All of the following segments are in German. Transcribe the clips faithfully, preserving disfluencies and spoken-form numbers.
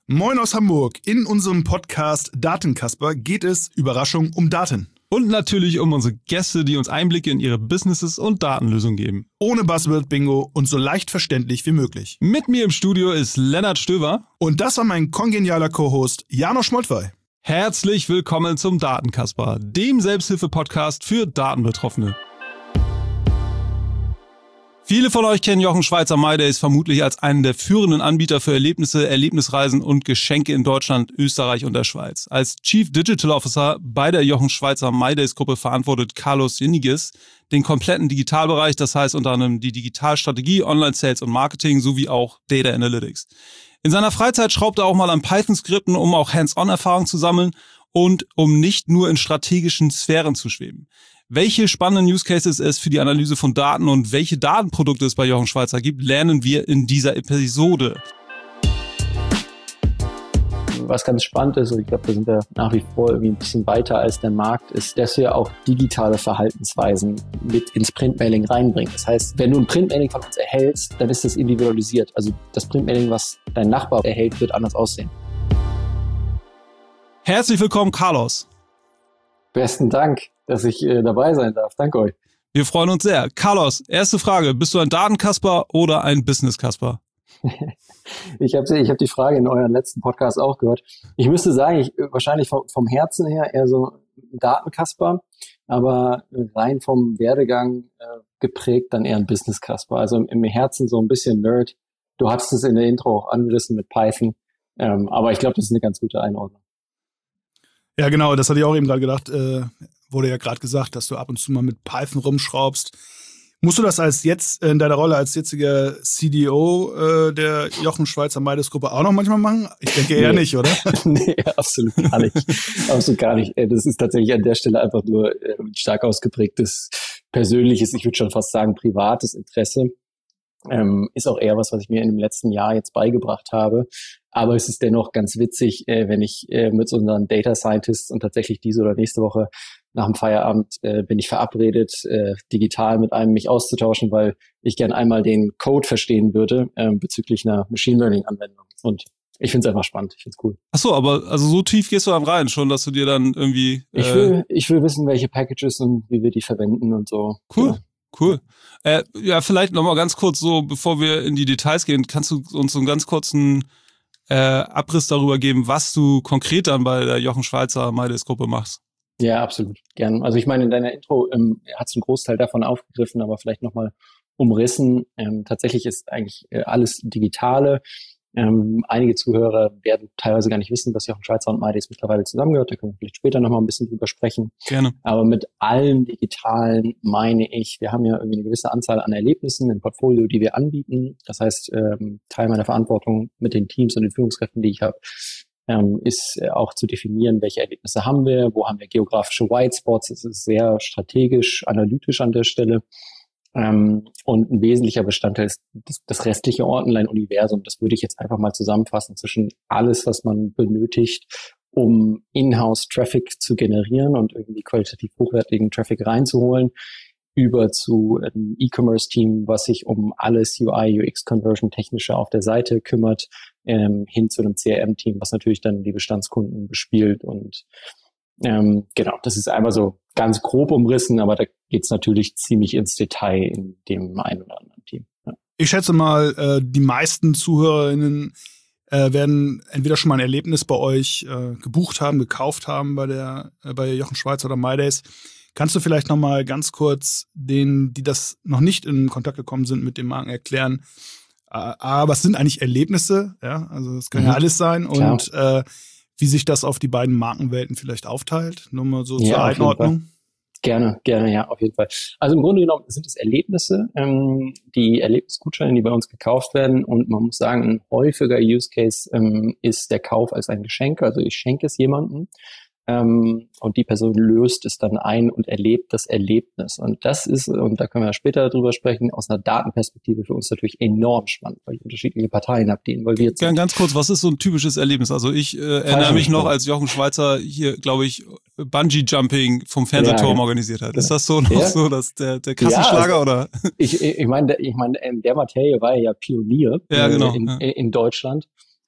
Moin aus Hamburg. In unserem Podcast Datenkasper geht es, Überraschung, um Daten. Und natürlich um unsere Gäste, die uns Einblicke in ihre Businesses und Datenlösungen geben. Ohne Buzzword-Bingo und so leicht verständlich wie möglich. Mit mir im Studio ist Lennart Stöver. Und das war mein kongenialer Co-Host Janosch Moltwey. Herzlich willkommen zum Datenkasper, dem Selbsthilfe-Podcast für Datenbetroffene. Viele von euch kennen Jochen Schweizer MyDays vermutlich als einen der führenden Anbieter für Erlebnisse, Erlebnisreisen und Geschenke in Deutschland, Österreich und der Schweiz. Als Chief Digital Officer bei der Jochen Schweizer MyDays Gruppe verantwortet Carlos Jeniges den kompletten Digitalbereich, das heißt unter anderem die Digitalstrategie, Online-Sales und Marketing sowie auch Data Analytics. In seiner Freizeit schraubt er auch mal an Python-Skripten, um auch Hands-on-Erfahrung zu sammeln und um nicht nur in strategischen Sphären zu schweben. Welche spannenden Use Cases es für die Analyse von Daten und welche Datenprodukte es bei Jochen Schweizer gibt, lernen wir in dieser Episode. Was ganz spannend ist, und ich glaube, da sind wir nach wie vor irgendwie ein bisschen weiter als der Markt, ist, dass wir auch digitale Verhaltensweisen mit ins Printmailing reinbringen. Das heißt, wenn du ein Printmailing von uns erhältst, dann ist das individualisiert. Also das Printmailing, was dein Nachbar erhält, wird anders aussehen. Herzlich willkommen, Carlos. Besten Dank, dass ich äh, dabei sein darf. Danke euch. Wir freuen uns sehr. Carlos, erste Frage. Bist du ein Datenkasper oder ein Business-Kasper? ich habe ich hab die Frage in euren letzten Podcast auch gehört. Ich müsste sagen, ich wahrscheinlich vom, vom Herzen her eher so ein Datenkasper, aber rein vom Werdegang äh, geprägt dann eher ein Business-Kasper. Also im, im Herzen so ein bisschen Nerd. Du hattest es in der Intro auch angerissen mit Python, ähm, aber ich glaube, das ist eine ganz gute Einordnung. Ja, genau, das hatte ich auch eben gerade gedacht. Äh, wurde ja gerade gesagt, dass du ab und zu mal mit Python rumschraubst. Musst du das als jetzt in deiner Rolle als jetziger C D O äh, der Jochen Schweizer MyDays Gruppe auch noch manchmal machen? Ich denke eher nee. nicht, oder? Nee, absolut gar nicht. absolut gar nicht. Das ist tatsächlich an der Stelle einfach nur äh, stark ausgeprägtes persönliches, ich würde schon fast sagen privates Interesse. Ähm, ist auch eher was, was ich mir in dem letzten Jahr jetzt beigebracht habe. Aber es ist dennoch ganz witzig, äh, wenn ich äh, mit so unseren Data Scientists und tatsächlich diese oder nächste Woche nach dem Feierabend äh, bin ich verabredet, äh, digital mit einem mich auszutauschen, weil ich gern einmal den Code verstehen würde äh, bezüglich einer Machine Learning Anwendung. Und ich finde es einfach spannend, ich finde es cool. Ach so, aber also so tief gehst du dann rein schon, dass du dir dann irgendwie... Äh ich will ich will wissen, welche Packages und wie wir die verwenden und so. Cool. Ja. Cool. Äh, ja, vielleicht nochmal ganz kurz so, bevor wir in die Details gehen, kannst du uns so einen ganz kurzen äh, Abriss darüber geben, was du konkret dann bei der Jochen Schweizer MyDays Gruppe machst? Ja, absolut. Gern. Also ich meine, in deiner Intro ähm, hat es einen Großteil davon aufgegriffen, aber vielleicht nochmal umrissen. Ähm, tatsächlich ist eigentlich äh, alles Digitale. Ähm, einige Zuhörer werden teilweise gar nicht wissen, dass Jochen Schweizer und MyDays mittlerweile zusammengehört. Da können wir vielleicht später nochmal ein bisschen drüber sprechen. Gerne. Aber mit allen Digitalen meine ich, wir haben ja irgendwie eine gewisse Anzahl an Erlebnissen im Portfolio, die wir anbieten. Das heißt, ähm, Teil meiner Verantwortung mit den Teams und den Führungskräften, die ich habe, ähm, ist äh, auch zu definieren, welche Erlebnisse haben wir, wo haben wir geografische White Spots. Es ist sehr strategisch, analytisch an der Stelle. Ähm, und ein wesentlicher Bestandteil ist das, das restliche Online-Universum. Das würde ich jetzt einfach mal zusammenfassen zwischen alles, was man benötigt, um In-house-Traffic zu generieren und irgendwie qualitativ hochwertigen Traffic reinzuholen, über zu einem E-Commerce-Team, was sich um alles U I, U X-Conversion technische auf der Seite kümmert, ähm, hin zu einem C R M-Team, was natürlich dann die Bestandskunden bespielt. Und ähm, genau, das ist einmal so ganz grob umrissen, aber da geht's natürlich ziemlich ins Detail in dem einen oder anderen Team. Ja. Ich schätze mal, äh, die meisten ZuhörerInnen äh, werden entweder schon mal ein Erlebnis bei euch äh, gebucht haben, gekauft haben bei der äh, bei Jochen Schweizer oder MyDays. Kannst du vielleicht noch mal ganz kurz denen, die das noch nicht in Kontakt gekommen sind, mit den Marken erklären, äh, A, was sind eigentlich Erlebnisse? Ja, also es kann mhm. ja alles sein. Klar. Und äh, wie sich das auf die beiden Markenwelten vielleicht aufteilt. Nur mal so ja, zur Einordnung. Gerne, gerne, ja, auf jeden Fall. Also im Grunde genommen sind es Erlebnisse, ähm, die Erlebnisgutscheine, die bei uns gekauft werden. Und man muss sagen, ein häufiger Use Case ähm, ist der Kauf als ein Geschenk. Also ich schenke es jemandem. Ähm, und die Person löst es dann ein und erlebt das Erlebnis. Und das ist, und da können wir später drüber sprechen, aus einer Datenperspektive für uns natürlich enorm spannend, weil ich unterschiedliche Parteien habe, die involviert sind. Ganz kurz, was ist so ein typisches Erlebnis? Also ich äh, erinnere mich noch, als Jochen Schweizer hier, glaube ich, Bungee-Jumping vom Fernsehturm ja, organisiert hat. Ist das so noch ja. so, dass der, der Kassenschlager ja, also, oder? Ich, ich meine, ich meine, in der Materie war er ja Pionier ja, genau, in, ja. in Deutschland.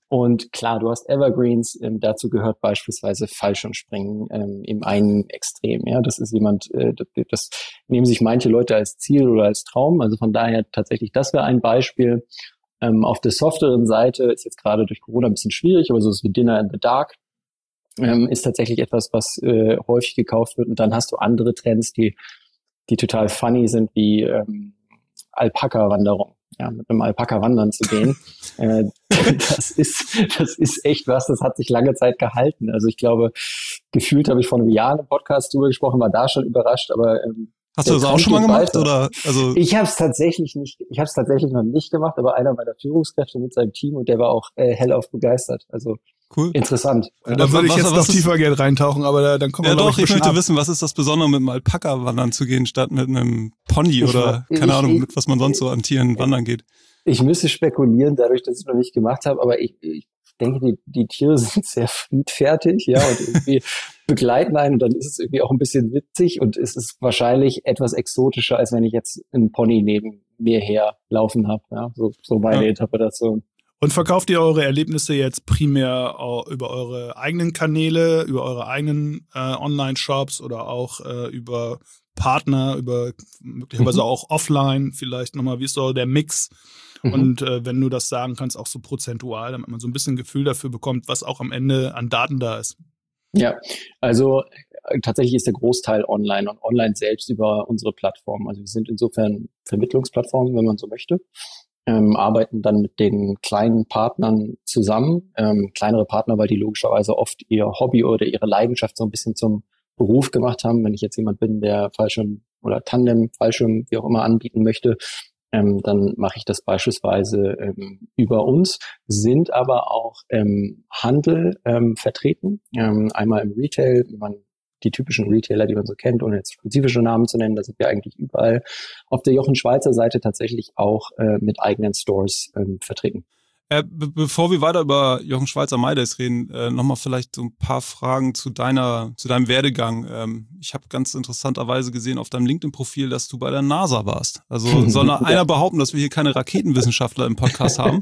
Und klar, du hast Evergreens, ähm, dazu gehört beispielsweise Fallschirmspringen ähm, im einen Extrem. Ja, das ist jemand, äh, das, das nehmen sich manche Leute als Ziel oder als Traum. Also von daher tatsächlich, das wäre ein Beispiel. Ähm, auf der softeren Seite ist jetzt gerade durch Corona ein bisschen schwierig, aber so ist wie Dinner in the Dark ähm, ist tatsächlich etwas, was äh, häufig gekauft wird. Und dann hast du andere Trends, die die total funny sind, wie ähm, Alpaka-Wanderung. Ja, mit einem Alpaka wandern zu gehen, äh, das ist das ist echt was, das hat sich lange Zeit gehalten. Also ich glaube, gefühlt habe ich vor einem Jahr im Podcast drüber gesprochen, war da schon überrascht, aber ähm, hast du das auch schon mal gemacht? Weiter. Oder also ich habe es tatsächlich nicht, ich habe es tatsächlich noch nicht gemacht, aber einer meiner Führungskräfte mit seinem Team und der war auch äh, hellauf begeistert. Also cool. Interessant. Ja, da würde ich was, jetzt was noch tiefer gerne reintauchen, aber da, dann kommen wir ja, noch doch, ich möchte ab. wissen, was ist das Besondere, mit einem Alpaka wandern zu gehen, statt mit einem Pony ich, oder keine ich, Ahnung, ich, mit was man sonst so an Tieren ich, wandern geht. Ich müsste spekulieren, dadurch, dass ich es noch nicht gemacht habe, aber ich, ich denke, die, die Tiere sind sehr friedfertig, ja, und irgendwie begleiten einen und dann ist es irgendwie auch ein bisschen witzig und es ist wahrscheinlich etwas exotischer, als wenn ich jetzt einen Pony neben mir her laufen habe, ja, so, so meine ja. Interpretation. Und verkauft ihr eure Erlebnisse jetzt primär über eure eigenen Kanäle, über eure eigenen äh, Online-Shops oder auch äh, über Partner, über möglicherweise mhm. auch offline vielleicht nochmal, wie ist so der Mix? Mhm. Und äh, wenn du das sagen kannst, auch so prozentual, damit man so ein bisschen ein Gefühl dafür bekommt, was auch am Ende an Daten da ist. Ja, also äh, tatsächlich ist der Großteil online und online selbst über unsere Plattform. Also wir sind insofern Vermittlungsplattformen, wenn man so möchte. Ähm, arbeiten dann mit den kleinen Partnern zusammen. Ähm, kleinere Partner, weil die logischerweise oft ihr Hobby oder ihre Leidenschaft so ein bisschen zum Beruf gemacht haben. Wenn ich jetzt jemand bin, der Fallschirm oder Tandem, Fallschirm, wie auch immer anbieten möchte, ähm, dann mache ich das beispielsweise ähm, über uns, sind aber auch ähm, Handel ähm, vertreten. Ähm, einmal im Retail, wie man die typischen Retailer, die man so kennt, ohne jetzt spezifische Namen zu nennen, da sind wir eigentlich überall. Auf der Jochen Schweizer Seite tatsächlich auch äh, mit eigenen Stores ähm, vertreten. Äh, be- bevor wir weiter über Jochen Schweizer MyDays reden, äh, nochmal vielleicht so ein paar Fragen zu deiner, zu deinem Werdegang. Ähm, ich habe ganz interessanterweise gesehen auf deinem LinkedIn-Profil, dass du bei der NASA warst. Also soll ja. einer behaupten, dass wir hier keine Raketenwissenschaftler im Podcast haben?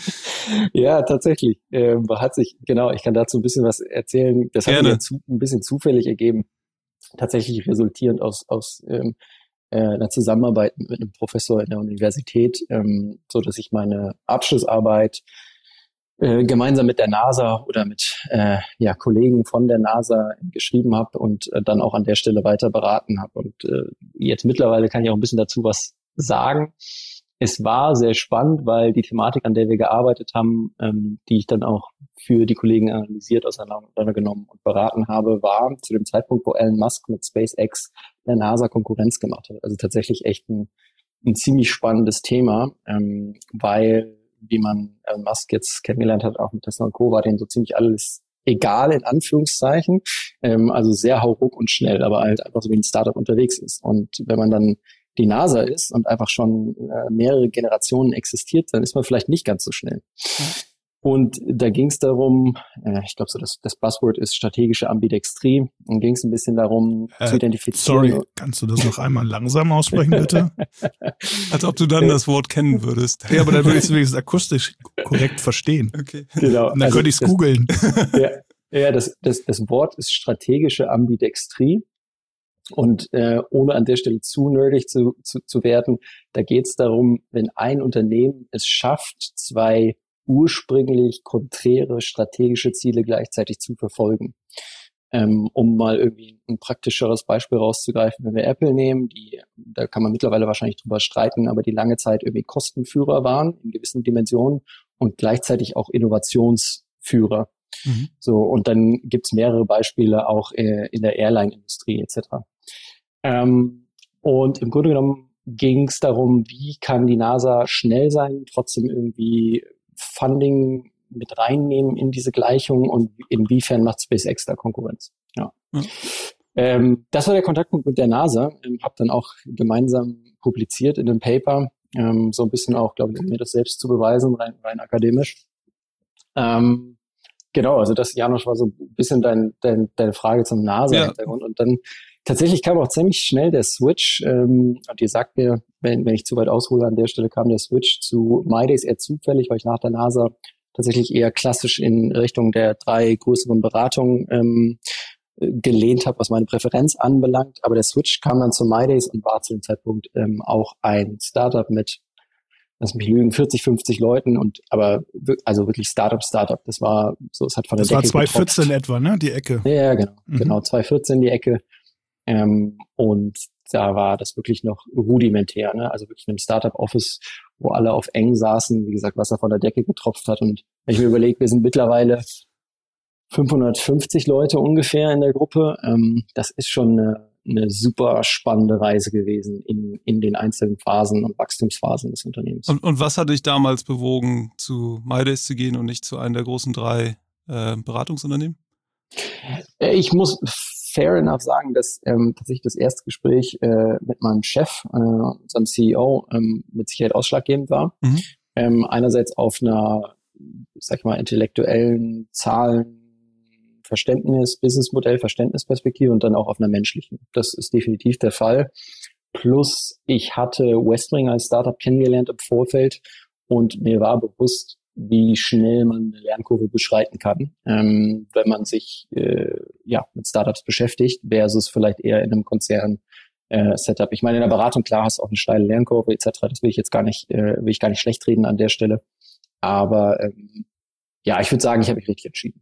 Ja, tatsächlich. Ähm, hat sich, genau, ich kann dazu ein bisschen was erzählen. Das hat mir zu, ein bisschen zufällig ergeben. Tatsächlich resultierend aus, aus ähm, einer Zusammenarbeit mit einem Professor in der Universität, ähm, so dass ich meine Abschlussarbeit äh, gemeinsam mit der NASA oder mit äh, ja, Kollegen von der NASA geschrieben habe und äh, dann auch an der Stelle weiter beraten habe. Und äh, jetzt mittlerweile kann ich auch ein bisschen dazu was sagen. Es war sehr spannend, weil die Thematik, an der wir gearbeitet haben, ähm, die ich dann auch für die Kollegen analysiert, auseinandergenommen und beraten habe, war zu dem Zeitpunkt, wo Elon Musk mit SpaceX der NASA Konkurrenz gemacht hat. Also tatsächlich echt ein, ein ziemlich spannendes Thema, ähm, weil, wie man Elon Musk jetzt kennengelernt hat, auch mit Tesla und Co., war denen so ziemlich alles egal, in Anführungszeichen. Ähm, also sehr hauruck und schnell, aber halt einfach so wie ein Startup unterwegs ist. Und wenn man dann die NASA ist und einfach schon äh, mehrere Generationen existiert, dann ist man vielleicht nicht ganz so schnell. Und da ging es darum, äh, ich glaube so, das, das Buzzword ist strategische Ambidextrie. Und ging es ein bisschen darum, äh, zu identifizieren. Sorry, kannst du das noch einmal langsam aussprechen, bitte? Als ob du dann das Wort kennen würdest. Ja, aber dann würde ich es wenigstens akustisch korrekt verstehen. Okay. Genau. Und dann also könnte ich es googeln. Ja, ja das, das, das Wort ist strategische Ambidextrie. Und äh, ohne an der Stelle zu nerdig zu, zu, zu werden, da geht es darum, wenn ein Unternehmen es schafft, zwei ursprünglich konträre strategische Ziele gleichzeitig zu verfolgen. Ähm, um mal irgendwie ein praktischeres Beispiel rauszugreifen, wenn wir Apple nehmen, die, da kann man mittlerweile wahrscheinlich drüber streiten, aber die lange Zeit irgendwie Kostenführer waren in gewissen Dimensionen und gleichzeitig auch Innovationsführer. Mhm. So, und dann gibt's mehrere Beispiele auch äh, in der Airline-Industrie et cetera. Ähm, und im Grunde genommen ging es darum, wie kann die NASA schnell sein, trotzdem irgendwie Funding mit reinnehmen in diese Gleichung und inwiefern macht SpaceX da Konkurrenz. Ja. Mhm. Ähm, das war der Kontaktpunkt mit der NASA. Ich habe dann auch gemeinsam publiziert in einem Paper, ähm, so ein bisschen auch, glaube ich, um mir das selbst zu beweisen, rein, rein akademisch. Ähm, genau, also das, Janosch, war so ein bisschen dein, dein, deine Frage zum NASA-Hintergrund. Ja. Und dann tatsächlich kam auch ziemlich schnell der Switch, ähm, und ihr sagt mir, wenn, wenn ich zu weit aushole an der Stelle, kam der Switch zu MyDays eher zufällig, weil ich nach der NASA tatsächlich eher klassisch in Richtung der drei größeren Beratungen ähm, gelehnt habe, was meine Präferenz anbelangt. Aber der Switch kam dann zu MyDays und war zu dem Zeitpunkt ähm, auch ein Startup mit, lass mich lügen, vierzig, fünfzig Leuten und aber also wirklich Startup, Startup. Das war so, es hat von der Das Decke war zwanzig vierzehn getropft. etwa, ne? Die Ecke. Ja, genau, Mhm. genau, zwanzig vierzehn die Ecke. Ähm, und da war das wirklich noch rudimentär, ne? Also wirklich in einem Startup-Office, wo alle auf eng saßen, wie gesagt, Wasser von der Decke getropft hat. Und wenn ich mir überlege, wir sind mittlerweile fünfhundertfünfzig Leute ungefähr in der Gruppe. Ähm, das ist schon eine, eine super spannende Reise gewesen in, in den einzelnen Phasen und Wachstumsphasen des Unternehmens. Und, und was hat dich damals bewogen, zu MyDays zu gehen und nicht zu einem der großen drei äh, Beratungsunternehmen? Ich muss fair enough sagen, dass ähm, tatsächlich das erste Gespräch äh, mit meinem Chef, äh, unserem C E O, ähm, mit Sicherheit ausschlaggebend war. Mhm. Ähm, einerseits auf einer, sag ich mal, intellektuellen Zahlen, Verständnis, Businessmodell, Verständnisperspektive und dann auch auf einer menschlichen. Das ist definitiv der Fall. Plus, ich hatte Westwing als Startup kennengelernt im Vorfeld und mir war bewusst, wie schnell man eine Lernkurve beschreiten kann, ähm, wenn man sich äh, ja mit Startups beschäftigt, versus vielleicht eher in einem Konzern äh, Setup. Ich meine, in der Beratung, klar, hast du auch eine steile Lernkurve et cetera. Das will ich jetzt gar nicht, äh, will ich gar nicht schlecht reden an der Stelle. Aber ähm, ja, ich würde sagen, ich habe mich richtig entschieden.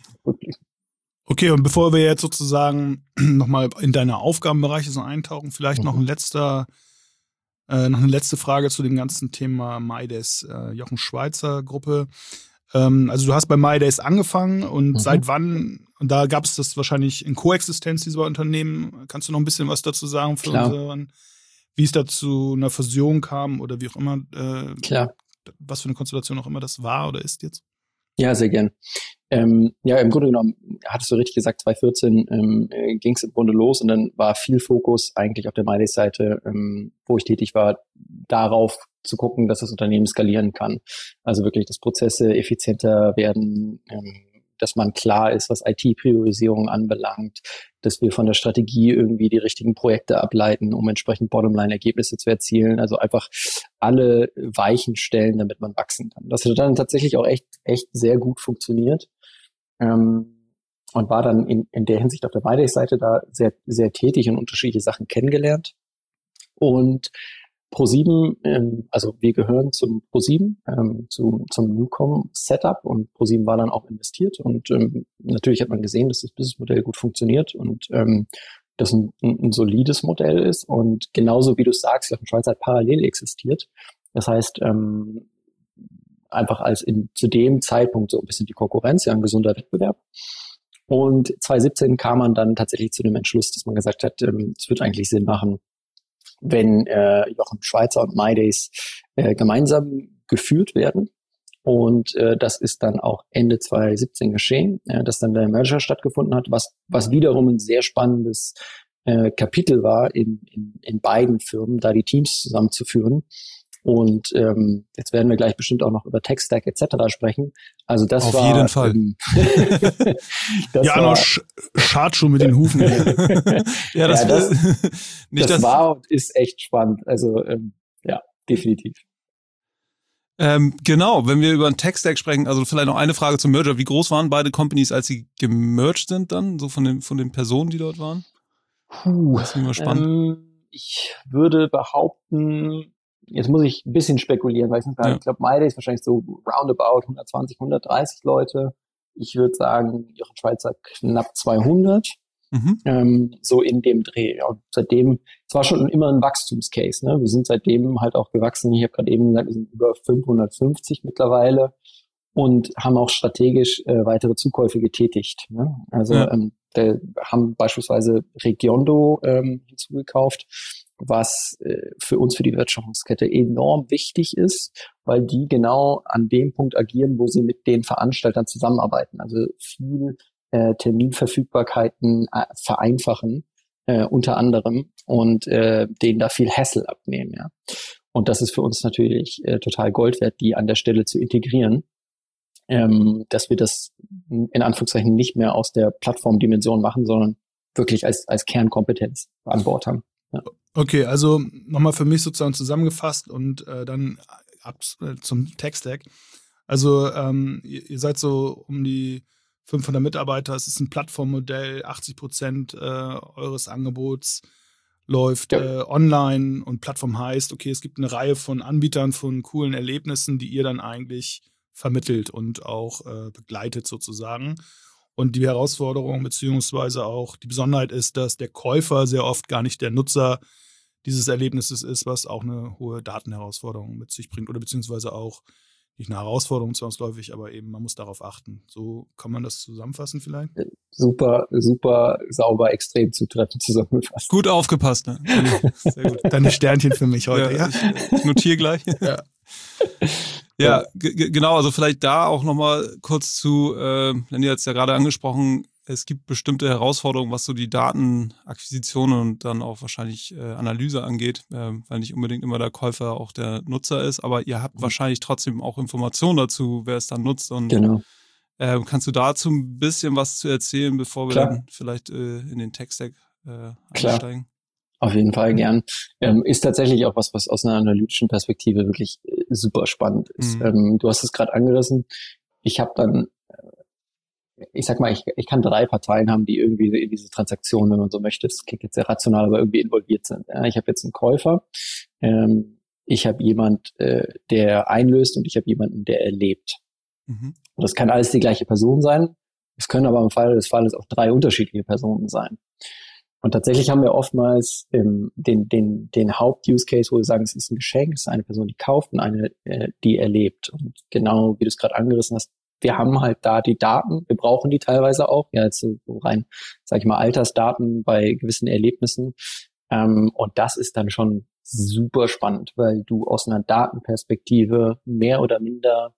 Okay, und bevor wir jetzt sozusagen nochmal in deine Aufgabenbereiche so eintauchen, vielleicht mhm. noch ein letzter, äh, noch eine letzte Frage zu dem ganzen Thema MyDays, äh, Jochen Schweizer Gruppe. Ähm, also du hast bei MyDays angefangen und mhm. seit wann, und da gab es das wahrscheinlich in Koexistenz dieser Unternehmen, kannst du noch ein bisschen was dazu sagen für Klar. unseren, wie es da zu einer Fusion kam oder wie auch immer, äh, Klar. was für eine Konstellation auch immer das war oder ist jetzt? Ja, sehr gern. Ähm, ja, im Grunde genommen, hattest du richtig gesagt, zwanzig vierzehn ähm, ging es im Grunde los und dann war viel Fokus eigentlich auf der MyDays-Seite, ähm, wo ich tätig war, darauf zu gucken, dass das Unternehmen skalieren kann. Also wirklich, dass Prozesse effizienter werden, ähm, dass man klar ist, was I T-Priorisierung anbelangt, dass wir von der Strategie irgendwie die richtigen Projekte ableiten, um entsprechend Bottomline-Ergebnisse zu erzielen. Also einfach alle Weichen stellen, damit man wachsen kann. Das hat dann tatsächlich auch echt, echt sehr gut funktioniert. Ähm, und war dann in, in der Hinsicht auf der MyDays-Seite da sehr, sehr tätig und unterschiedliche Sachen kennengelernt. Und ProSieben, ähm, also wir gehören zum ProSieben, ähm, zu, zum Newcom-Setup und ProSieben war dann auch investiert und ähm, natürlich hat man gesehen, dass das Businessmodell gut funktioniert und ähm, das ein, ein, ein solides Modell ist und genauso wie du sagst, Jochen Schweizer hat parallel existiert. Das heißt, ähm, einfach als in, zu dem Zeitpunkt so ein bisschen die Konkurrenz, ja, ein gesunder Wettbewerb. Und zwanzig siebzehn kam man dann tatsächlich zu dem Entschluss, dass man gesagt hat, ähm, es wird eigentlich Sinn machen, wenn äh, Jochen Schweizer und MyDays äh, gemeinsam geführt werden. Und äh, das ist dann auch Ende zwanzig siebzehn geschehen, äh, dass dann der Merger stattgefunden hat, was was wiederum ein sehr spannendes äh, Kapitel war in, in, in beiden Firmen, da die Teams zusammenzuführen. Und ähm, jetzt werden wir gleich bestimmt auch noch über Tech-Stack et cetera sprechen. Also das Auf war... Auf jeden Fall. Ähm, Janosch schart schon mit den Hufen. ja, das, ja, das, nicht, das, das war und ist echt spannend. Also ähm, ja, definitiv. Ähm, genau, wenn wir über einen Tech-Stack sprechen, also vielleicht noch eine Frage zum Merger. Wie groß waren beide Companies, als sie gemerged sind dann, so von den, von den Personen, die dort waren? Puh, das ist immer spannend. Ähm, ich würde behaupten... Jetzt muss ich ein bisschen spekulieren, weil ich nicht, ja. ich glaube, MyDays wahrscheinlich so roundabout hundertzwanzig, hundertdreißig Leute. Ich würde sagen, Jochen Schweizer knapp zweihundert. Mhm. Ähm, so in dem Dreh. Ja, und seitdem, es war schon immer ein Wachstumscase. Ne? Wir sind seitdem halt auch gewachsen. Ich habe gerade eben gesagt, wir sind über fünfhundertfünfzig mittlerweile und haben auch strategisch äh, weitere Zukäufe getätigt. Ne? Also ja. ähm, wir haben beispielsweise Regiondo ähm, hinzugekauft, was äh, für uns, für die Wertschöpfungskette enorm wichtig ist, weil die genau an dem Punkt agieren, wo sie mit den Veranstaltern zusammenarbeiten. Also viel äh, Terminverfügbarkeiten äh, vereinfachen, äh, unter anderem, und äh, denen da viel Hassle abnehmen. Ja. Und das ist für uns natürlich äh, total Gold wert, die an der Stelle zu integrieren, ähm, dass wir das in Anführungszeichen nicht mehr aus der Plattformdimension machen, sondern wirklich als, als Kernkompetenz an Bord haben. Ja. Okay, also nochmal für mich sozusagen zusammengefasst und äh, dann ab äh, zum Tech-Stack. Also ähm, ihr, ihr seid so um die fünfhundert Mitarbeiter, es ist ein Plattformmodell, achtzig Prozent äh, eures Angebots läuft ja. äh, online und Plattform heißt, okay, es gibt eine Reihe von Anbietern von coolen Erlebnissen, die ihr dann eigentlich vermittelt und auch äh, begleitet sozusagen. Und die Herausforderung beziehungsweise auch die Besonderheit ist, dass der Käufer sehr oft gar nicht der Nutzer dieses Erlebnisses ist, was auch eine hohe Datenherausforderung mit sich bringt oder beziehungsweise auch nicht eine Herausforderung zwangsläufig, aber eben man muss darauf achten. So kann man das zusammenfassen vielleicht? Super, super sauber, extrem zutreffend zusammengefasst. Gut aufgepasst, ne? Sehr gut. Deine Sternchen für mich heute, ja? ja? Ich, ich notiere gleich. Ja. Ja, g- genau, also vielleicht da auch nochmal kurz zu, äh, Lenny hat es ja gerade angesprochen, es gibt bestimmte Herausforderungen, was so die Datenakquisition und dann auch wahrscheinlich äh, Analyse angeht, äh, weil nicht unbedingt immer der Käufer auch der Nutzer ist, aber ihr habt mhm. wahrscheinlich trotzdem auch Informationen dazu, wer es dann nutzt. Und genau. äh, kannst du dazu ein bisschen was zu erzählen, bevor wir Klar. dann vielleicht äh, in den Tech-Stack äh, Klar. einsteigen? Auf jeden Fall gern. Ähm, ist tatsächlich auch was, was aus einer analytischen Perspektive wirklich äh, super spannend ist. Mhm. Ähm, du hast es gerade angerissen. Ich habe dann, äh, ich sag mal, ich, ich kann drei Parteien haben, die irgendwie in diese Transaktion, wenn man so möchte, das klingt jetzt sehr rational, aber irgendwie involviert sind. Ja, ich habe jetzt einen Käufer, ähm, ich habe jemand, äh, der einlöst und ich habe jemanden, der erlebt. Mhm. Und das kann alles die gleiche Person sein. Es können aber im Fall des Falles auch drei unterschiedliche Personen sein. Und tatsächlich haben wir oftmals ähm, den, den, den Haupt-Use-Case, wo wir sagen, es ist ein Geschenk, es ist eine Person, die kauft und eine, äh, die erlebt. Und genau, wie du es gerade angerissen hast, wir haben halt da die Daten, wir brauchen die teilweise auch, ja, jetzt so rein, sag ich mal, Altersdaten bei gewissen Erlebnissen. Ähm, und das ist dann schon super spannend, weil du aus einer Datenperspektive mehr oder minder,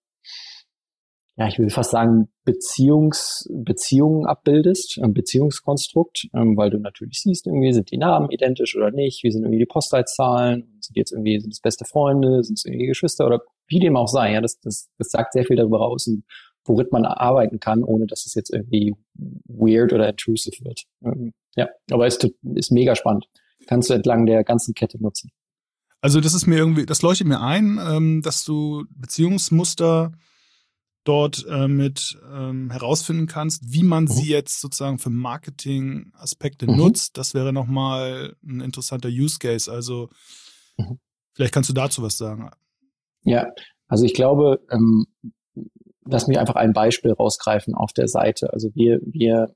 ja, ich will fast sagen, Beziehungs, Beziehungen abbildest, ein Beziehungskonstrukt, ähm, weil du natürlich siehst, irgendwie sind die Namen identisch oder nicht, wie sind irgendwie die Postleitzahlen, sind die jetzt irgendwie, sind es beste Freunde, sind es irgendwie Geschwister oder wie dem auch sei, ja, das, das, das sagt sehr viel darüber aus, worin man arbeiten kann, ohne dass es jetzt irgendwie weird oder intrusive wird. Ähm, ja, aber es ist, ist mega spannend. Kannst du entlang der ganzen Kette nutzen. Also das ist mir irgendwie, das leuchtet mir ein, ähm, dass du Beziehungsmuster dort äh, mit ähm, herausfinden kannst, wie man mhm. sie jetzt sozusagen für Marketing-Aspekte mhm. nutzt. Das wäre nochmal ein interessanter Use Case. Also mhm. vielleicht kannst du dazu was sagen. Ja, also ich glaube, ähm, lass mich einfach ein Beispiel rausgreifen auf der Seite. Also wir, wir,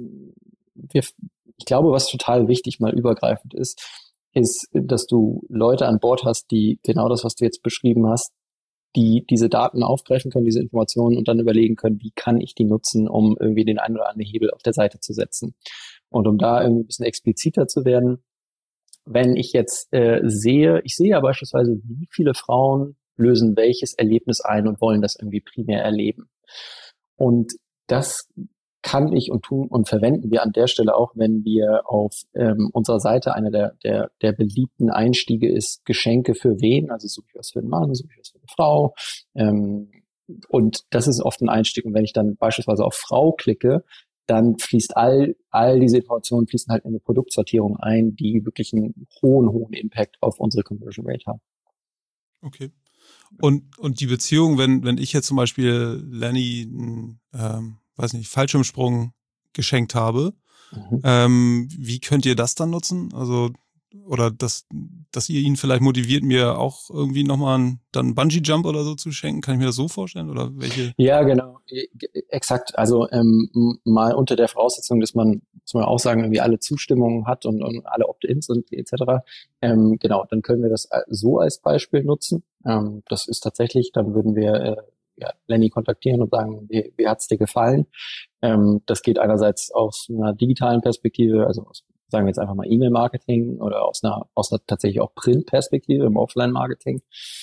wir, ich glaube, was total wichtig mal übergreifend ist, ist, dass du Leute an Bord hast, die genau das, was du jetzt beschrieben hast, die diese Daten aufgreifen können, diese Informationen und dann überlegen können, wie kann ich die nutzen, um irgendwie den einen oder anderen Hebel auf der Seite zu setzen. Und um da irgendwie ein bisschen expliziter zu werden, wenn ich jetzt äh, sehe, ich sehe ja beispielsweise, wie viele Frauen lösen welches Erlebnis ein und wollen das irgendwie primär erleben. Und das kann ich und tun und verwenden wir an der Stelle auch, wenn wir auf ähm, unserer Seite, einer der, der, der beliebten Einstiege ist Geschenke für wen, also suche ich was für einen Mann, suche ich was für eine Frau. Ähm, und das ist oft ein Einstieg. Und wenn ich dann beispielsweise auf Frau klicke, dann fließt all, all diese Informationen fließen halt in eine Produktsortierung ein, die wirklich einen hohen, hohen Impact auf unsere Conversion Rate haben. Okay. Und, und die Beziehung, wenn, wenn ich jetzt zum Beispiel Lenny, ähm, weiß nicht, Fallschirmsprung geschenkt habe, mhm. ähm, wie könnt ihr das dann nutzen? Also, oder dass, dass ihr ihn vielleicht motiviert, mir auch irgendwie nochmal einen, dann Bungee-Jump oder so zu schenken? Kann ich mir das so vorstellen? Oder welche? Ja, genau. Exakt. Also, ähm, mal unter der Voraussetzung, dass man, muss man auch sagen, irgendwie alle Zustimmungen hat und, und alle Opt-ins und et cetera. Ähm, genau, dann können wir das so als Beispiel nutzen. Ähm, das ist tatsächlich, dann würden wir, äh, ja, Lenny kontaktieren und sagen, wie, wie hat's dir gefallen? Ähm, das geht einerseits aus einer digitalen Perspektive, also aus, sagen wir jetzt einfach mal E-Mail-Marketing oder aus einer, aus einer tatsächlich auch Print-Perspektive im Offline-Marketing.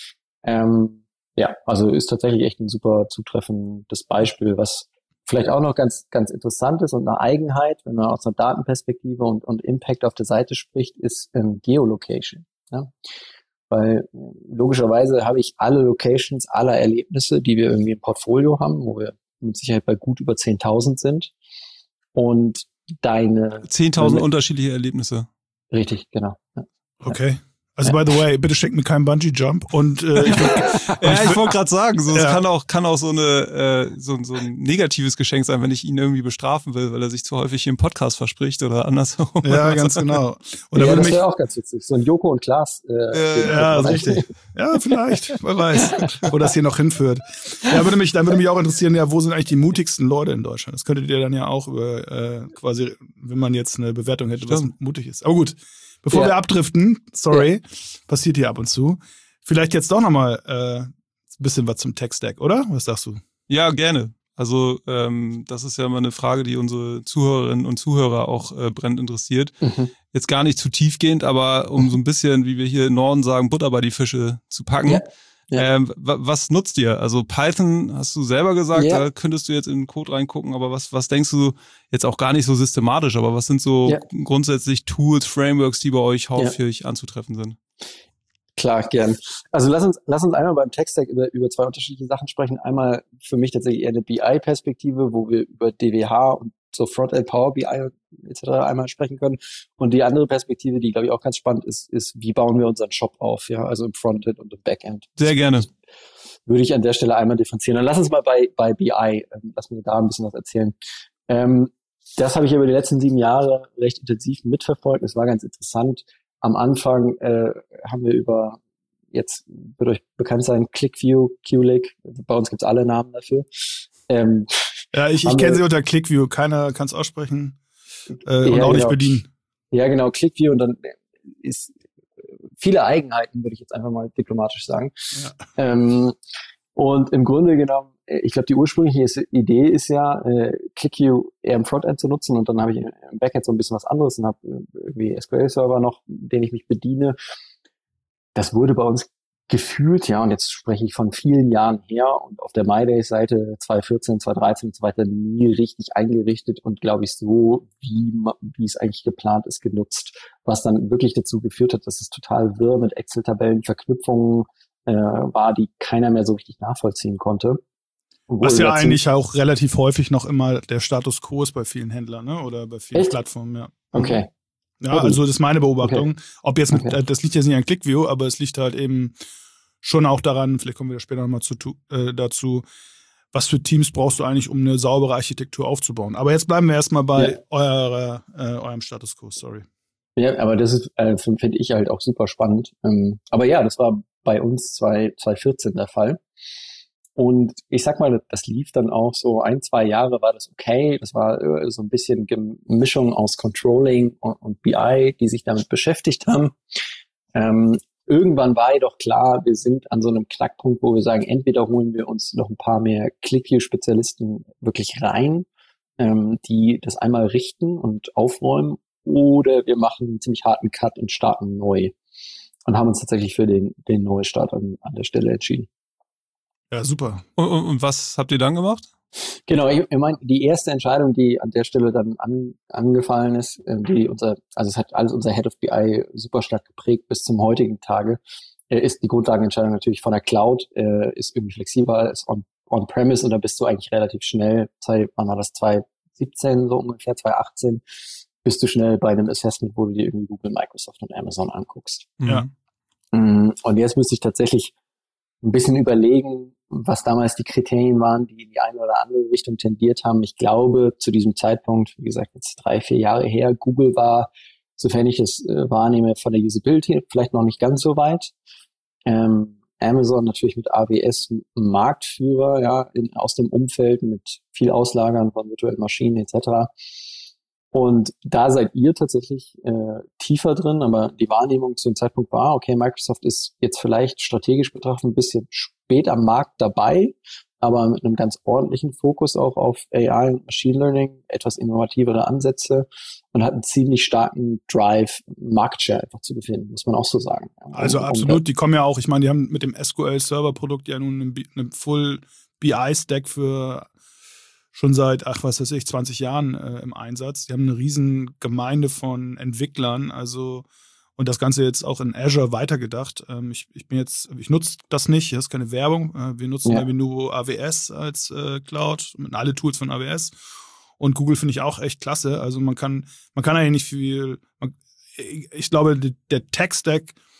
Ähm, ja, also ist tatsächlich echt ein super zutreffendes Beispiel, was vielleicht auch noch ganz, ganz interessant ist und eine Eigenheit, wenn man aus einer Datenperspektive und, und Impact auf der Seite spricht, ist ähm, Geolocation. Ja? Weil logischerweise habe ich alle Locations aller Erlebnisse, die wir irgendwie im Portfolio haben, wo wir mit Sicherheit bei gut über zehntausend sind. Und deine... zehntausend unterschiedliche Erlebnisse. Richtig, genau. Ja. Okay. Also by the way, bitte schenkt mir keinen Bungee-Jump und äh, ich würd, ja, ich wollte gerade sagen, so, es ja. kann auch kann auch so eine äh, so, so ein negatives Geschenk sein, wenn ich ihn irgendwie bestrafen will, weil er sich zu häufig hier im Podcast verspricht oder andersherum. Ja, ganz genau. Und ja, da das mich, wäre auch ganz witzig. So ein Joko und Klaas. Äh, äh, ja, richtig. Ja, vielleicht. Wer weiß, wo das hier noch hinführt. Ja, würde mich, dann würde mich auch interessieren, ja, wo sind eigentlich die mutigsten Leute in Deutschland? Das könntet ihr dann ja auch über äh, quasi, wenn man jetzt eine Bewertung hätte, was mutig ist. Aber gut. Bevor ja. wir abdriften, sorry, ja. passiert hier ab und zu. Vielleicht jetzt doch nochmal äh, ein bisschen was zum Tech-Stack, oder? Was sagst du? Ja, gerne. Also ähm, das ist ja immer eine Frage, die unsere Zuhörerinnen und Zuhörer auch äh, brennend interessiert. Mhm. Jetzt gar nicht zu tiefgehend, aber um so ein bisschen, wie wir hier im Norden sagen, Butter bei die Fische zu packen. Ja. Ja. Ähm, was nutzt ihr? Also Python, hast du selber gesagt, ja. da könntest du jetzt in den Code reingucken, aber was, was denkst du, jetzt auch gar nicht so systematisch, aber was sind so ja. grundsätzlich Tools, Frameworks, die bei euch häufig ja. anzutreffen sind? Klar, gern. Also lass uns, lass uns einmal beim Tech-Stack über, über zwei unterschiedliche Sachen sprechen. Einmal für mich tatsächlich eher eine B I-Perspektive, wo wir über D W H und so Frontend Power B I et cetera einmal sprechen können. Und die andere Perspektive, die, glaube ich, auch ganz spannend ist, ist, wie bauen wir unseren Shop auf, ja, also im Frontend und im Backend. Sehr gerne. Würde ich an der Stelle einmal differenzieren. Dann lass uns mal bei, bei B I, ähm, lass mir da ein bisschen was erzählen. Ähm, das habe ich über die letzten sieben Jahre recht intensiv mitverfolgt. Es war ganz interessant. Am Anfang äh, haben wir über, jetzt wird euch bekannt sein, ClickView, Qlik, bei uns gibt's alle Namen dafür. Ähm, Ja, ich, ich kenne sie unter ClickView. Keiner kann es aussprechen äh, und ja, auch genau. nicht bedienen. Ja, genau, ClickView und dann ist viele Eigenheiten, würde ich jetzt einfach mal diplomatisch sagen. Ja. Ähm, und im Grunde genommen, ich glaube, die ursprüngliche Idee ist ja, äh, ClickView eher im Frontend zu nutzen und dann habe ich im Backend so ein bisschen was anderes und habe irgendwie S Q L-Server noch, den ich mich bediene. Das wurde bei uns gefühlt, ja, und jetzt spreche ich von vielen Jahren her und auf der MyDays-Seite zwanzig vierzehn, zwanzig dreizehn und so weiter nie richtig eingerichtet und glaube ich so, wie, wie es eigentlich geplant ist, genutzt. Was dann wirklich dazu geführt hat, dass es total wirr mit Excel-Tabellen, Verknüpfungen äh, war, die keiner mehr so richtig nachvollziehen konnte. Was ja eigentlich auch relativ häufig noch immer der Status quo ist bei vielen Händlern, ne? Oder bei vielen Echt? Plattformen, ja. Okay. Ja, also das ist meine Beobachtung. Okay. Ob jetzt mit, okay. das liegt jetzt nicht an ClickView, aber es liegt halt eben schon auch daran, vielleicht kommen wir später nochmal zu, äh, dazu, was für Teams brauchst du eigentlich, um eine saubere Architektur aufzubauen. Aber jetzt bleiben wir erstmal bei ja. eurer, äh, eurem Status quo, sorry. Ja, aber das ist, äh, finde ich halt auch super spannend. Ähm, aber ja, das war bei uns zwanzig vierzehn der Fall. Und ich sag mal, das lief dann auch so ein, zwei Jahre war das okay. Das war äh, so ein bisschen Mischung aus Controlling und, und B I, die sich damit beschäftigt haben. Ähm, irgendwann war jedoch klar, wir sind an so einem Knackpunkt, wo wir sagen, entweder holen wir uns noch ein paar mehr ClickView-Spezialisten wirklich rein, ähm, die das einmal richten und aufräumen, oder wir machen einen ziemlich harten Cut und starten neu. Und haben uns tatsächlich für den, den Neustart an, an der Stelle entschieden. Ja, super. Und, und, und was habt ihr dann gemacht? Genau, ich, ich meine, die erste Entscheidung, die an der Stelle dann an, angefallen ist, die unser, also es hat alles unser Head of B I super stark geprägt bis zum heutigen Tage, äh, ist die Grundlagenentscheidung natürlich von der Cloud, äh, ist irgendwie flexibler, ist on, on-premise und da bist du eigentlich relativ schnell, wann war das, zwanzig siebzehn so ungefähr, zwanzig achtzehn, bist du schnell bei einem Assessment, wo du dir irgendwie Google, Microsoft und Amazon anguckst. Ja. Und jetzt müsste ich tatsächlich ein bisschen überlegen, was damals die Kriterien waren, die in die eine oder andere Richtung tendiert haben. Ich glaube, zu diesem Zeitpunkt, wie gesagt, jetzt drei, vier Jahre her, Google war, sofern ich es äh, wahrnehme, von der Usability vielleicht noch nicht ganz so weit. Ähm, Amazon natürlich mit A W S Marktführer, ja, in, aus dem Umfeld mit viel Auslagern von virtuellen Maschinen et cetera. Und da seid ihr tatsächlich äh, tiefer drin, aber die Wahrnehmung zu dem Zeitpunkt war, okay, Microsoft ist jetzt vielleicht strategisch betrachtet ein bisschen spät am Markt dabei, aber mit einem ganz ordentlichen Fokus auch auf A I und Machine Learning, etwas innovativere Ansätze und hat einen ziemlich starken Drive, Market Share einfach zu befinden, muss man auch so sagen. Also und, absolut, und, die kommen ja auch, ich meine, die haben mit dem S Q L-Server-Produkt ja nun einen, einen Full B I-Stack für schon seit, ach was weiß ich, zwanzig Jahren äh, im Einsatz. Die haben eine riesen Gemeinde von Entwicklern, also und das Ganze jetzt auch in Azure weitergedacht. Ähm, ich, ich bin jetzt, ich nutze das nicht, das ist keine Werbung. Äh, wir nutzen ja nur A W S als äh, Cloud, mit alle Tools von A W S. Und Google finde ich auch echt klasse. Also man kann, man kann eigentlich nicht viel, man, ich glaube, der Tech-Stack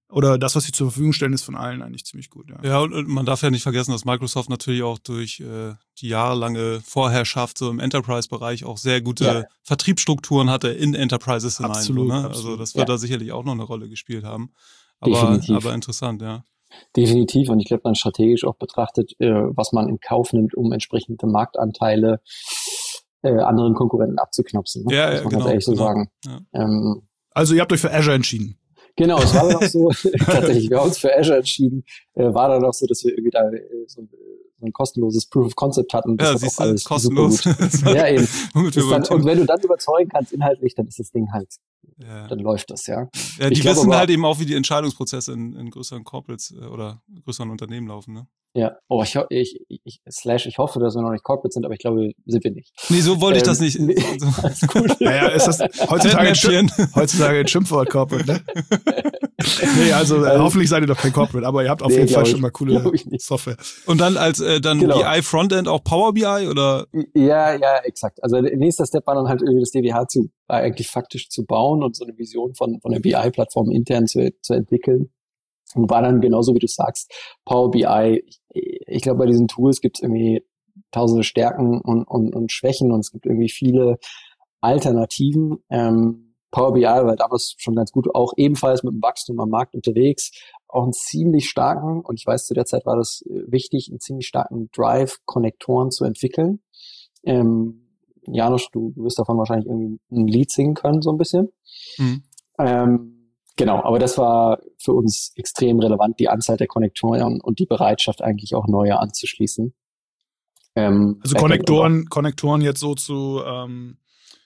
oder das, was sie zur Verfügung stellen, ist von allen eigentlich ziemlich gut. Ja, ja und, und man darf ja nicht vergessen, dass Microsoft natürlich auch durch äh, die jahrelange Vorherrschaft so im Enterprise-Bereich auch sehr gute ja. Vertriebsstrukturen hatte in Enterprises hinein. Absolut, so, ne? absolut. Also das wird ja. da sicherlich auch noch eine Rolle gespielt haben. Aber, Definitiv. aber interessant, ja. Definitiv. Und ich glaube, dann strategisch auch betrachtet, äh, was man in Kauf nimmt, um entsprechende Marktanteile äh, anderen Konkurrenten abzuknopsen. Ne? Ja, muss ja, man genau. ganz ehrlich so genau. sagen. Ja. Ähm, also ihr habt euch für Azure entschieden. Genau, es war dann auch so, tatsächlich, wir haben uns für Azure entschieden, äh, war dann auch so, dass wir irgendwie da äh, so, so ein kostenloses Proof of Concept hatten. Das ja, war siehst auch du, alles kostenlos. Super gut. Ja, eben. Dann, und wenn du dann überzeugen kannst inhaltlich, dann ist das Ding halt, ja. dann läuft das, ja. Ja, die ich glaub, wissen aber, halt eben auch, wie die Entscheidungsprozesse in, in größeren Corporates äh, oder größeren Unternehmen laufen, ne? Ja, oh, ich, ich, ich, slash, ich hoffe, dass wir noch nicht Corporate sind, aber ich glaube, sind wir nicht. Nee, so wollte ähm, ich das nicht. Nee, alles gut. Naja, ist das heutzutage, ein, heutzutage ein Schimpfwort Corporate, ne? Nee, also äh, hoffentlich seid ihr doch kein Corporate, aber ihr habt auf nee, jeden Fall ich, schon mal coole Software. Und dann als äh, dann genau. B I Frontend auch Power B I oder? Ja, ja, exakt. Also nächster Step war dann halt irgendwie das D W H zu eigentlich faktisch zu bauen und so eine Vision von von der B I-Plattform intern zu, zu entwickeln. Und war dann genauso, wie du sagst, Power B I. Ich, ich glaube, bei diesen Tools gibt es irgendwie tausende Stärken und, und, und Schwächen und es gibt irgendwie viele Alternativen. Ähm, Power B I war damals schon ganz gut, auch ebenfalls mit dem Wachstum am Markt unterwegs. Auch einen ziemlich starken, und ich weiß, zu der Zeit war das wichtig, einen ziemlich starken Drive, Konnektoren zu entwickeln. Ähm, Janusz, du, du wirst davon wahrscheinlich irgendwie ein Lied singen können, so ein bisschen. Mhm. Ähm, Genau, aber das war für uns extrem relevant, die Anzahl der Konnektoren und die Bereitschaft eigentlich auch neue anzuschließen. Ähm, also Konnektoren, Konnektoren jetzt so zu ähm,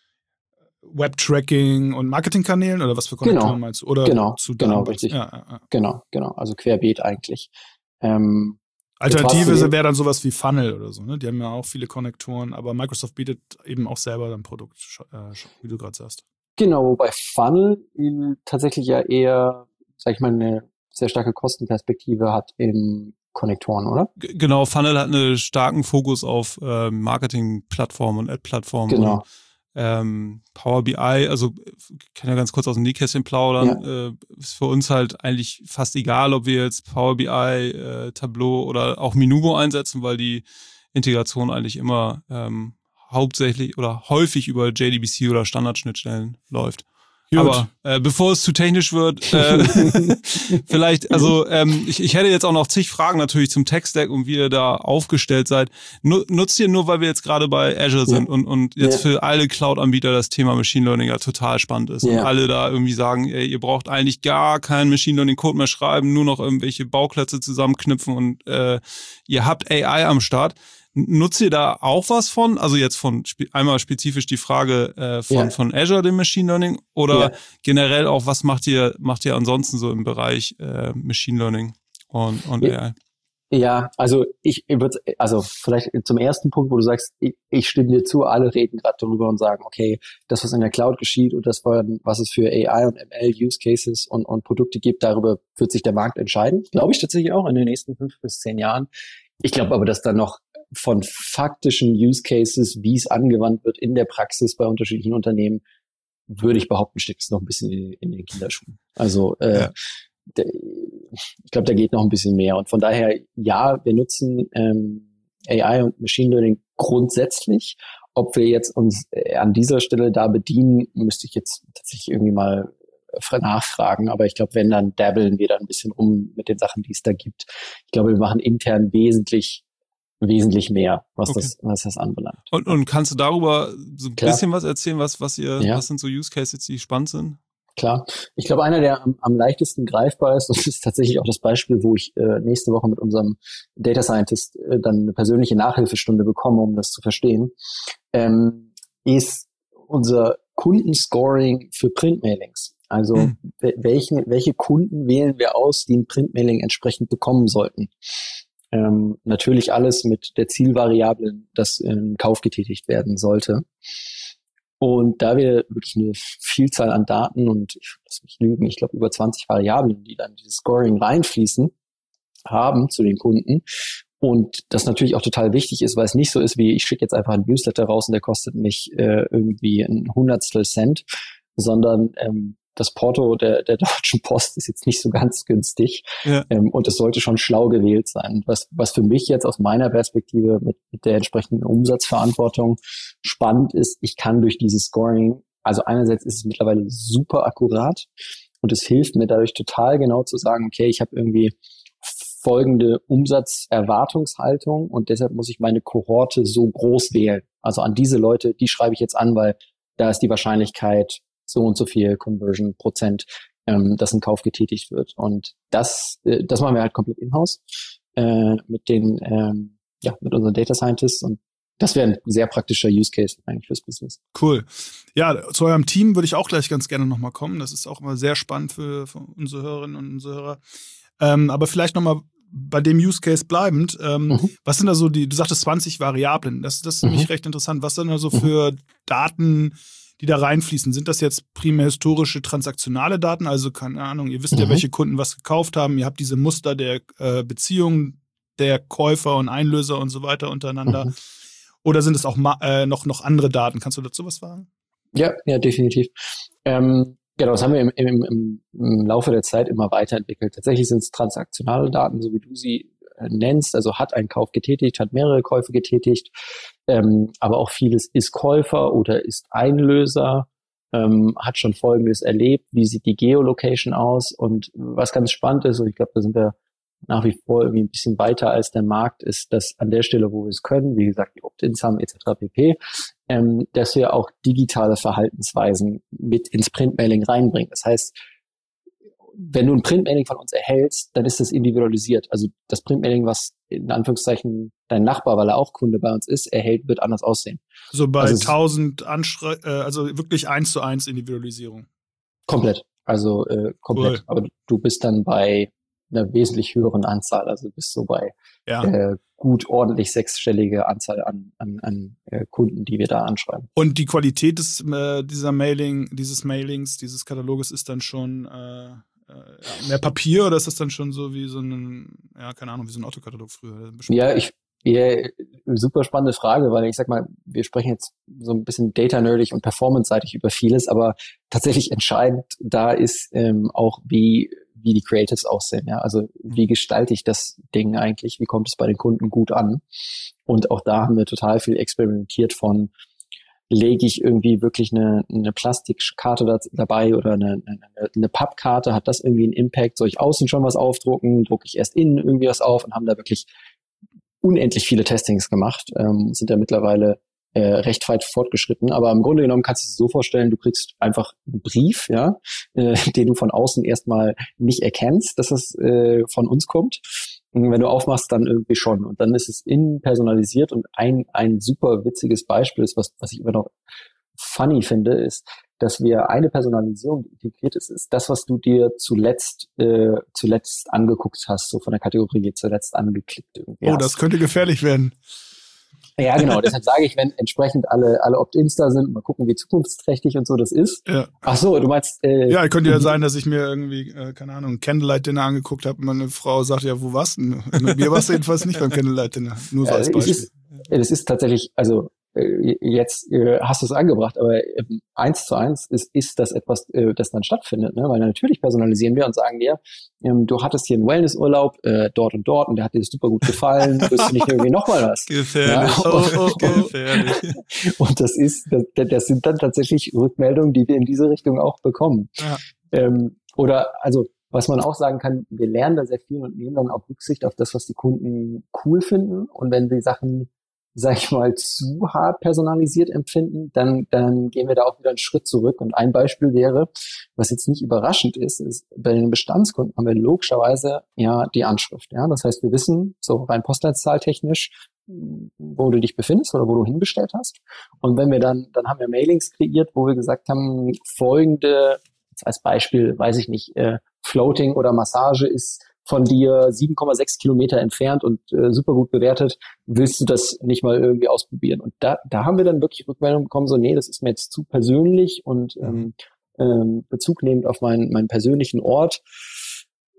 Web-Tracking und Marketingkanälen oder was für Konnektoren genau, meinst du? Oder genau, zu genau, richtig. Ja, ja, ja. Genau, genau, also querbeet eigentlich. Ähm, Alternative wäre dann sowas wie Funnel oder so, ne? Die haben ja auch viele Konnektoren, aber Microsoft bietet eben auch selber ein Produkt, äh, wie du gerade sagst. Genau, wobei Funnel tatsächlich ja eher, sag ich mal, eine sehr starke Kostenperspektive hat in Konnektoren, oder? G- genau, Funnel hat einen starken Fokus auf äh, Marketing-Plattformen und Ad-Plattformen. Genau. Und, ähm, Power B I, also ich kann ja ganz kurz aus dem Nähkästchen plaudern, ja. äh, ist für uns halt eigentlich fast egal, ob wir jetzt Power B I, äh, Tableau oder auch Minubo einsetzen, weil die Integration eigentlich immer ähm, hauptsächlich oder häufig über J D B C oder Standardschnittstellen läuft. Gut. Aber äh, bevor es zu technisch wird, äh, vielleicht, also ähm, ich, ich hätte jetzt auch noch zig Fragen natürlich zum Tech-Stack und wie ihr da aufgestellt seid. Nu- nutzt ihr nur, weil wir jetzt gerade bei Azure sind ja. und, und jetzt ja. für alle Cloud-Anbieter das Thema Machine Learning ja total spannend ist ja. und alle da irgendwie sagen, ey, ihr braucht eigentlich gar keinen Machine Learning-Code mehr schreiben, nur noch irgendwelche Bauklötze zusammenknüpfen und äh, ihr habt A I am Start. Nutzt ihr da auch was von? Also jetzt von spe- einmal spezifisch die Frage äh, von, ja. von Azure, dem Machine Learning, oder ja. generell auch, was macht ihr, macht ihr ansonsten so im Bereich äh, Machine Learning und, und ja. A I? Ja, also ich würde, also vielleicht zum ersten Punkt, wo du sagst, ich, ich stimme dir zu, alle reden gerade darüber und sagen, okay, das, was in der Cloud geschieht und das, was es für A I und M L Use Cases und, und Produkte gibt, darüber wird sich der Markt entscheiden. Glaube ich tatsächlich auch in den nächsten fünf bis zehn Jahren. Ich glaube aber, dass da noch von faktischen Use Cases, wie es angewandt wird in der Praxis bei unterschiedlichen Unternehmen, würde ich behaupten, steckt es noch ein bisschen in, in den Kinderschuhen. Also äh, ja. der, ich glaube, da geht noch ein bisschen mehr. Und von daher, ja, wir nutzen ähm, A I und Machine Learning grundsätzlich. Ob wir jetzt uns äh, an dieser Stelle da bedienen, müsste ich jetzt tatsächlich irgendwie mal nachfragen. Aber ich glaube, wenn, dann dabbeln wir da ein bisschen rum mit den Sachen, die es da gibt. Ich glaube, wir machen intern wesentlich wesentlich mehr, was okay. das was das anbelangt. Und, und kannst du darüber so ein Klar. bisschen was erzählen, was was ihr ja. was sind so Use Cases, die spannend sind? Klar. Ich glaube, einer, der am, am leichtesten greifbar ist, und das ist tatsächlich auch das Beispiel, wo ich äh, nächste Woche mit unserem Data Scientist äh, dann eine persönliche Nachhilfestunde bekomme, um das zu verstehen, ähm, ist unser Kundenscoring für Printmailings. Also hm. welche, welche Kunden wählen wir aus, die ein Printmailing entsprechend bekommen sollten? Ähm, natürlich alles mit der Zielvariable, dass ein Kauf getätigt werden sollte. Und da wir wirklich eine Vielzahl an Daten und, ich lass mich lügen, ich glaube über zwanzig Variablen, die dann in dieses Scoring reinfließen, haben zu den Kunden. Und das natürlich auch total wichtig ist, weil es nicht so ist, wie ich schicke jetzt einfach einen Newsletter raus und der kostet mich äh, irgendwie ein Hundertstel Cent, sondern ähm, das Porto der, der Deutschen Post ist jetzt nicht so ganz günstig. Ja. Ähm, und es sollte schon schlau gewählt sein. Was, was für mich jetzt aus meiner Perspektive mit, mit der entsprechenden Umsatzverantwortung spannend ist, ich kann durch dieses Scoring, also einerseits ist es mittlerweile super akkurat und es hilft mir dadurch total genau zu sagen, okay, ich habe irgendwie folgende Umsatzerwartungshaltung und deshalb muss ich meine Kohorte so groß wählen. Also an diese Leute, die schreibe ich jetzt an, weil da ist die Wahrscheinlichkeit so und so viel Conversion Prozent, ähm, dass ein Kauf getätigt wird. Und das, äh, das machen wir halt komplett in-house äh, mit den, ähm, ja, mit unseren Data Scientists und das wäre ein sehr praktischer Use Case eigentlich fürs Business. Cool. Ja, zu eurem Team würde ich auch gleich ganz gerne nochmal kommen. Das ist auch immer sehr spannend für, für unsere Hörerinnen und unsere Hörer. Ähm, aber vielleicht nochmal bei dem Use Case bleibend, ähm, mhm. was sind da so die, du sagtest zwanzig Variablen, das, das ist nämlich mhm. recht interessant. Was sind da so für mhm. Daten, die da reinfließen? Sind das jetzt primär historische transaktionale Daten? Also keine Ahnung, ihr wisst mhm. ja, welche Kunden was gekauft haben. Ihr habt diese Muster der äh, Beziehungen der Käufer und Einlöser und so weiter untereinander. Mhm. Oder sind es auch ma- äh, noch, noch andere Daten? Kannst du dazu was sagen? Ja, ja, definitiv. Ähm, genau, das haben wir im, im, im, im Laufe der Zeit immer weiterentwickelt. Tatsächlich sind es transaktionale Daten, so wie du sie äh, nennst. Also hat einen Kauf getätigt, hat mehrere Käufe getätigt. Ähm, aber auch vieles ist Käufer oder ist Einlöser, ähm, hat schon Folgendes erlebt. Wie sieht die Geolocation aus? Und was ganz spannend ist, und ich glaube, da sind wir nach wie vor irgendwie ein bisschen weiter als der Markt, ist, dass an der Stelle, wo wir es können, wie gesagt, die Opt-ins haben et cetera pp., ähm, dass wir auch digitale Verhaltensweisen mit ins Printmailing reinbringen. Das heißt, wenn du ein Printmailing von uns erhältst, dann ist das individualisiert. Also das Printmailing, was in Anführungszeichen dein Nachbar, weil er auch Kunde bei uns ist, erhält, wird anders aussehen. So bei also tausend Anschrei- äh, also wirklich eins zu eins Individualisierung. Komplett. Also äh, komplett. Cool. Aber du bist dann bei einer wesentlich höheren Anzahl, also bist so bei ja. äh, gut ordentlich sechsstellige Anzahl an, an, an äh, Kunden, die wir da anschreiben. Und die Qualität des, äh, dieser Mailing, dieses Mailings, dieses Kataloges ist dann schon äh, äh, mehr Papier oder ist das dann schon so wie so ein, ja, keine Ahnung, wie so ein Otto-Katalog früher? Ja, ich ja, super spannende Frage, weil ich sag mal, wir sprechen jetzt so ein bisschen data-nerdig und performance-seitig über vieles, aber tatsächlich entscheidend da ist ähm, auch, wie wie die Creatives aussehen, ja, also wie gestalte ich das Ding eigentlich, wie kommt es bei den Kunden gut an? Und auch da haben wir total viel experimentiert von, lege ich irgendwie wirklich eine, eine Plastikkarte da, dabei oder eine, eine, eine Pappkarte, hat das irgendwie einen Impact, soll ich außen schon was aufdrucken, drucke ich erst innen irgendwie was auf und haben da wirklich unendlich viele Testings gemacht, ähm, sind da mittlerweile äh, recht weit fortgeschritten, aber im Grunde genommen kannst du es so vorstellen, du kriegst einfach einen Brief, ja, äh, den du von außen erstmal nicht erkennst, dass es äh, von uns kommt. Und wenn du aufmachst, dann irgendwie schon. Und dann ist es innen personalisiert und ein ein super witziges Beispiel ist, was was ich immer noch funny finde, ist, dass wir eine Personalisierung integriert ist, ist das, was du dir zuletzt äh, zuletzt angeguckt hast, so von der Kategorie zuletzt angeklickt irgendwie. Oh, hast. Das könnte gefährlich werden. Ja, genau. Deshalb sage ich, wenn entsprechend alle alle Opt-ins da sind, mal gucken, wie zukunftsträchtig und so das ist. Ja. Ach so, du meinst... Äh, ja, könnte ja sein, dass ich mir irgendwie, äh, keine Ahnung, Candlelight-Dinner angeguckt habe und meine Frau sagt, ja, wo warst du denn? Mit mir warst du jedenfalls nicht beim Candlelight-Dinner. Nur so ja, als Beispiel. Es ist, es ist tatsächlich, also jetzt äh, hast du es angebracht, aber äh, eins zu eins ist, ist das etwas, äh, das dann stattfindet, ne? Weil natürlich personalisieren wir und sagen dir, ähm, du hattest hier einen Wellnessurlaub äh, dort und dort und der hat dir super gut gefallen, willst du nicht irgendwie nochmal was? Gefährlich, ja? oh, oh, oh. Gefährlich. Und das ist, das, das sind dann tatsächlich Rückmeldungen, die wir in diese Richtung auch bekommen. Ja. Ähm, oder, also, was man auch sagen kann, wir lernen da sehr viel und nehmen dann auch Rücksicht auf das, was die Kunden cool finden und wenn die Sachen sag ich mal, zu hart personalisiert empfinden, dann, dann gehen wir da auch wieder einen Schritt zurück. Und ein Beispiel wäre, was jetzt nicht überraschend ist, ist, bei den Bestandskunden haben wir logischerweise ja die Anschrift. Ja, das heißt, wir wissen so rein postleitzahltechnisch, wo du dich befindest oder wo du hinbestellt hast. Und wenn wir dann, dann haben wir Mailings kreiert, wo wir gesagt haben, folgende, jetzt als Beispiel, weiß ich nicht, äh, Floating oder Massage ist von dir sieben Komma sechs Kilometer entfernt und äh, super gut bewertet, willst du das nicht mal irgendwie ausprobieren? Und da, da haben wir dann wirklich Rückmeldung bekommen, so, nee, das ist mir jetzt zu persönlich und ähm, ähm, Bezug nehmend auf meinen, meinen persönlichen Ort.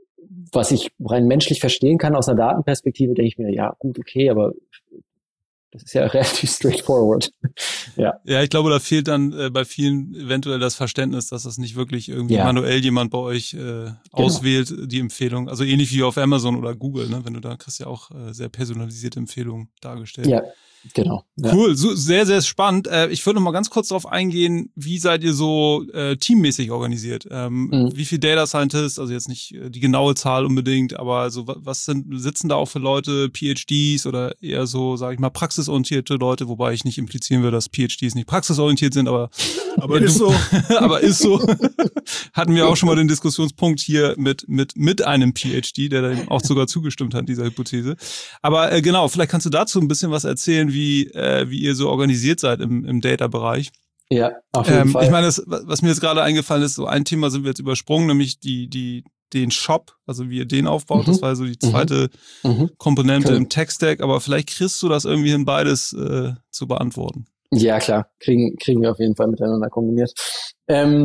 Was ich rein menschlich verstehen kann aus einer Datenperspektive, denke ich mir, ja, gut, okay, aber Das ist ja relativ straightforward. ja. Ja, ich glaube, da fehlt dann äh, bei vielen eventuell das Verständnis, dass das nicht wirklich irgendwie ja. manuell jemand bei euch äh, genau. auswählt, die Empfehlung. Also ähnlich wie auf Amazon oder Google, ne? Wenn du da kriegst ja auch äh, sehr personalisierte Empfehlungen dargestellt. Ja, genau. Ja. Cool, so, sehr, sehr spannend. Äh, ich würde noch mal ganz kurz darauf eingehen, wie seid ihr so äh, teammäßig organisiert? Ähm, mhm. Wie viel Data Scientists, also jetzt nicht äh, die genaue Zahl unbedingt, aber so was sind, sitzen da auch für Leute, P H Ds oder eher so, sage ich mal, praxisorientierte Leute, wobei ich nicht implizieren will, dass P H Ds nicht praxisorientiert sind, aber aber ist so. aber ist so. Hatten wir auch schon mal den Diskussionspunkt hier mit mit mit einem P H D, der dann auch sogar zugestimmt hat, dieser Hypothese. Aber äh, genau, vielleicht kannst du dazu ein bisschen was erzählen, wie äh, wie ihr so organisiert seid im im Data-Bereich. Ja, auf jeden ähm, Fall. Ich meine, das, was mir jetzt gerade eingefallen ist, so ein Thema sind wir jetzt übersprungen, nämlich die die den Shop, also wie ihr den aufbaut. Mhm. Das war so die zweite mhm. Komponente cool. im Tech-Stack. Aber vielleicht kriegst du das irgendwie hin, beides äh, zu beantworten. Ja, klar, kriegen kriegen wir auf jeden Fall miteinander kombiniert. Ähm,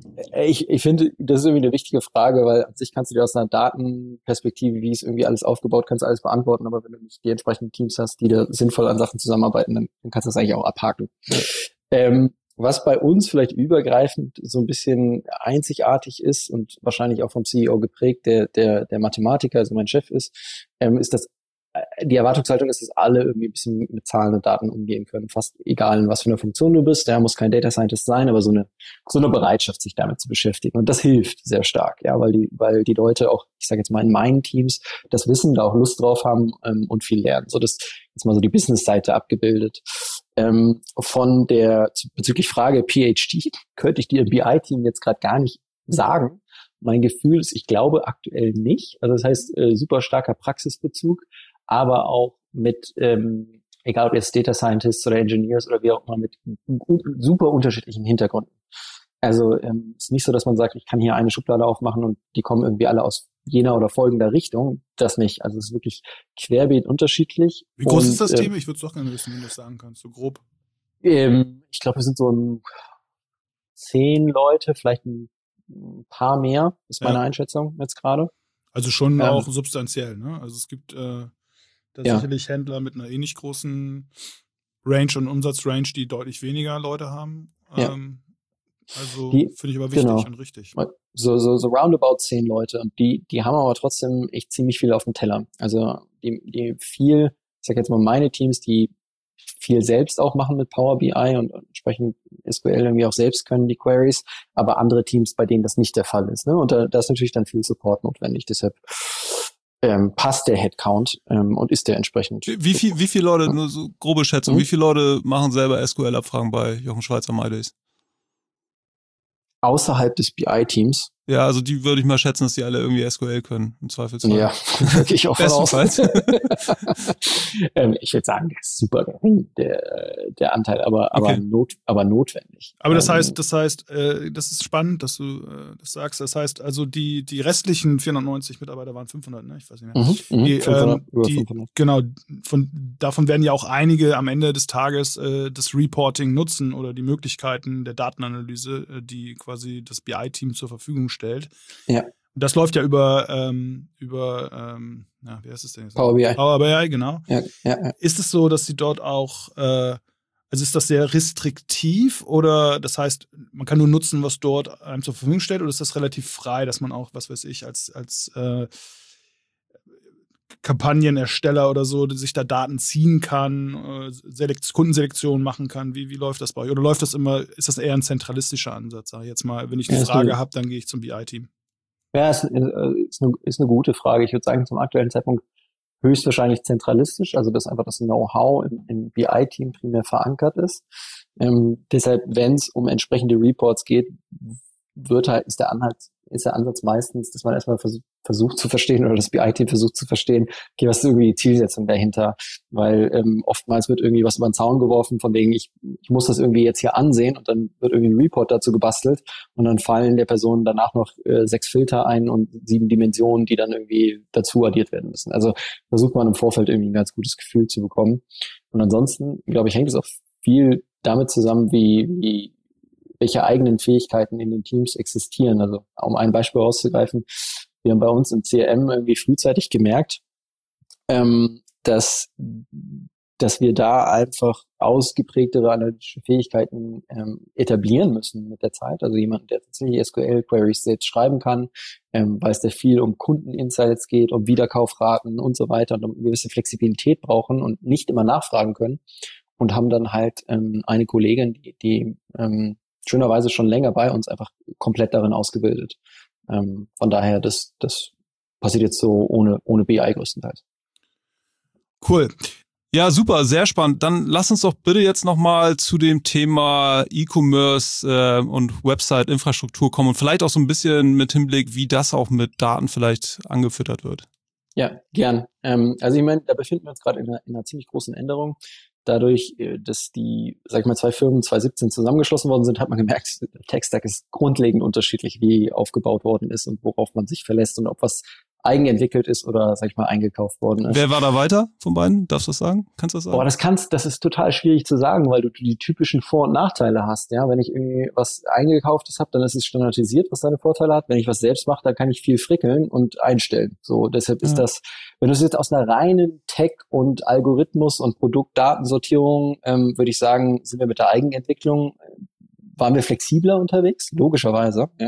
ich ich finde, das ist irgendwie eine wichtige Frage, weil an sich kannst du dir aus einer Datenperspektive, wie ist irgendwie alles aufgebaut, kannst du alles beantworten, aber wenn du nicht die entsprechenden Teams hast, die da sinnvoll an Sachen zusammenarbeiten, dann, dann kannst du das eigentlich auch abhaken. Ja. Ähm, was bei uns vielleicht übergreifend so ein bisschen einzigartig ist und wahrscheinlich auch vom C E O geprägt, der der der Mathematiker, also mein Chef ist, ähm, ist, dass die Erwartungshaltung ist, dass alle irgendwie ein bisschen mit Zahlen und Daten umgehen können. Fast egal, in was für eine Funktion du bist. Der muss kein Data Scientist sein, aber so eine, so eine Bereitschaft, sich damit zu beschäftigen. Und das hilft sehr stark, ja, weil die, weil die Leute auch, ich sage jetzt mal in meinen Teams, das Wissen, da auch Lust drauf haben ähm, und viel lernen. So, das jetzt mal so die Business-Seite abgebildet. Ähm, von der, bezüglich Frage P H D, könnte ich dir im B I-Team jetzt gerade gar nicht sagen. Mein Gefühl ist, ich glaube aktuell nicht. Also das heißt, äh, super starker Praxisbezug, aber auch mit, ähm, egal ob jetzt Data Scientists oder Engineers oder wie auch immer, mit super unterschiedlichen Hintergründen. Also ähm, ist nicht so, dass man sagt, ich kann hier eine Schublade aufmachen und die kommen irgendwie alle aus jener oder folgender Richtung. Das nicht. Also es ist wirklich querbeet unterschiedlich. Wie groß und, ist das äh, Team? Ich würde es doch gerne wissen, wenn du das sagen kannst, so grob. Ähm, ich glaube, wir sind so ein zehn Leute, vielleicht ein, ein paar mehr, ist meine ja. Einschätzung jetzt gerade. Also schon ähm, auch substanziell, ne? Also es gibt äh, da ja. sicherlich Händler mit einer ähnlich großen Range und Umsatzrange, die deutlich weniger Leute haben. Ja. Ähm, also die, finde ich aber wichtig genau. und richtig. So, so, so roundabout zehn Leute und die, die haben aber trotzdem echt ziemlich viel auf dem Teller. Also die, die viel, ich sag jetzt mal meine Teams, die viel selbst auch machen mit Power B I und entsprechend S Q L irgendwie auch selbst können, die Queries, aber andere Teams, bei denen das nicht der Fall ist. Ne? Und da, da ist natürlich dann viel Support notwendig. Deshalb ähm, passt der Headcount ähm, und ist der entsprechend. Wie, wie viel, wie viele Leute, nur so grobe Schätzung, hm? wie viele Leute machen selber S Q L-Abfragen bei Jochen Schweizer MyDays? Außerhalb des B I-Teams? Ja, also die würde ich mal schätzen, dass die alle irgendwie S Q L können, im Zweifelsfall. Ja, wirklich ich auch bestenfalls. ähm, ich würde sagen, der ist super gering, der, der Anteil, aber, aber, okay. not, aber notwendig. Aber das ähm, heißt, das heißt, äh, das ist spannend, dass du äh, das sagst. Das heißt, also die, die restlichen vierhundertneunzig Mitarbeiter waren fünfhundert, ne? Ich weiß nicht mehr. Mhm, die, fünfhundert, ähm, über die, fünfhundert. Genau, von, davon werden ja auch einige am Ende des Tages äh, das Reporting nutzen oder die Möglichkeiten der Datenanalyse, äh, die quasi das B I-Team zur Verfügung stellt. Ja. Das läuft ja über, ähm, über ähm, na, wie heißt es denn jetzt? Power B I. Power B I, genau. Ja, ja, ja. Ist es so, dass sie dort auch, äh, also ist das sehr restriktiv oder das heißt, man kann nur nutzen, was dort einem zur Verfügung stellt, oder ist das relativ frei, dass man auch, was weiß ich, als, als äh, Kampagnenersteller oder so, sich da Daten ziehen kann, äh, Selekt- Kundenselektion machen kann? Wie, wie läuft das bei euch? Oder läuft das immer, ist das eher ein zentralistischer Ansatz? Sag ich jetzt mal, wenn ich eine ja, Frage habe, dann gehe ich zum B I-Team. Ja, ist, ist, eine, ist eine gute Frage. Ich würde sagen, zum aktuellen Zeitpunkt höchstwahrscheinlich zentralistisch, also dass einfach das Know-how im, im B I-Team primär verankert ist. Ähm, deshalb, wenn es um entsprechende Reports geht, wird halt, ist der Anhalt, ist der Ansatz meistens, dass man erstmal versucht, versucht zu verstehen oder das B I-Team versucht zu verstehen, okay, was ist irgendwie die Zielsetzung dahinter? Weil ähm, oftmals wird irgendwie was über den Zaun geworfen, von wegen, ich, ich muss das irgendwie jetzt hier ansehen, und dann wird irgendwie ein Report dazu gebastelt und dann fallen der Person danach noch äh, sechs Filter ein und sieben Dimensionen, die dann irgendwie dazu addiert werden müssen. Also versucht man im Vorfeld irgendwie ein ganz gutes Gefühl zu bekommen. Und ansonsten, glaube ich, hängt es auch viel damit zusammen, wie, wie welche eigenen Fähigkeiten in den Teams existieren. Also um ein Beispiel rauszugreifen, wir haben bei uns im C R M irgendwie frühzeitig gemerkt, ähm, dass dass wir da einfach ausgeprägtere analytische Fähigkeiten ähm, etablieren müssen mit der Zeit. Also jemand, der tatsächlich S Q L-Queries selbst schreiben kann, ähm, weil es da viel um Kundeninsights geht, um Wiederkaufraten und so weiter und um eine gewisse Flexibilität brauchen und nicht immer nachfragen können. Und haben dann halt ähm, eine Kollegin, die, die ähm, schönerweise schon länger bei uns einfach komplett darin ausgebildet. Ähm, von daher, das, das passiert jetzt so ohne, ohne B I größtenteils. Cool. Ja, super, sehr spannend. Dann lass uns doch bitte jetzt nochmal zu dem Thema E-Commerce äh, und Website-Infrastruktur kommen und vielleicht auch so ein bisschen mit Hinblick, wie das auch mit Daten vielleicht angefüttert wird. Ja, gern. Ähm, also ich meine, da befinden wir uns gerade in einer, in einer ziemlich großen Änderung. Dadurch, dass die, sag ich mal, zwei Firmen zwanzig siebzehn zusammengeschlossen worden sind, hat man gemerkt, der Tech-Stack ist grundlegend unterschiedlich, wie aufgebaut worden ist und worauf man sich verlässt und ob was eigenentwickelt ist oder, sag ich mal, eingekauft worden ist. Wer war da weiter von beiden? Darfst du das sagen? Kannst du das sagen? Boah, das kannst, das ist total schwierig zu sagen, weil du die typischen Vor- und Nachteile hast. Ja, wenn ich irgendwie was eingekauftes habe, dann ist es standardisiert, was seine Vorteile hat. Wenn ich was selbst mache, dann kann ich viel frickeln und einstellen. So, deshalb ist ja. das, wenn du es jetzt aus einer reinen Tech- und Algorithmus- und Produktdatensortierung, ähm, würde ich sagen, sind wir mit der Eigenentwicklung, waren wir flexibler unterwegs, logischerweise. Ja,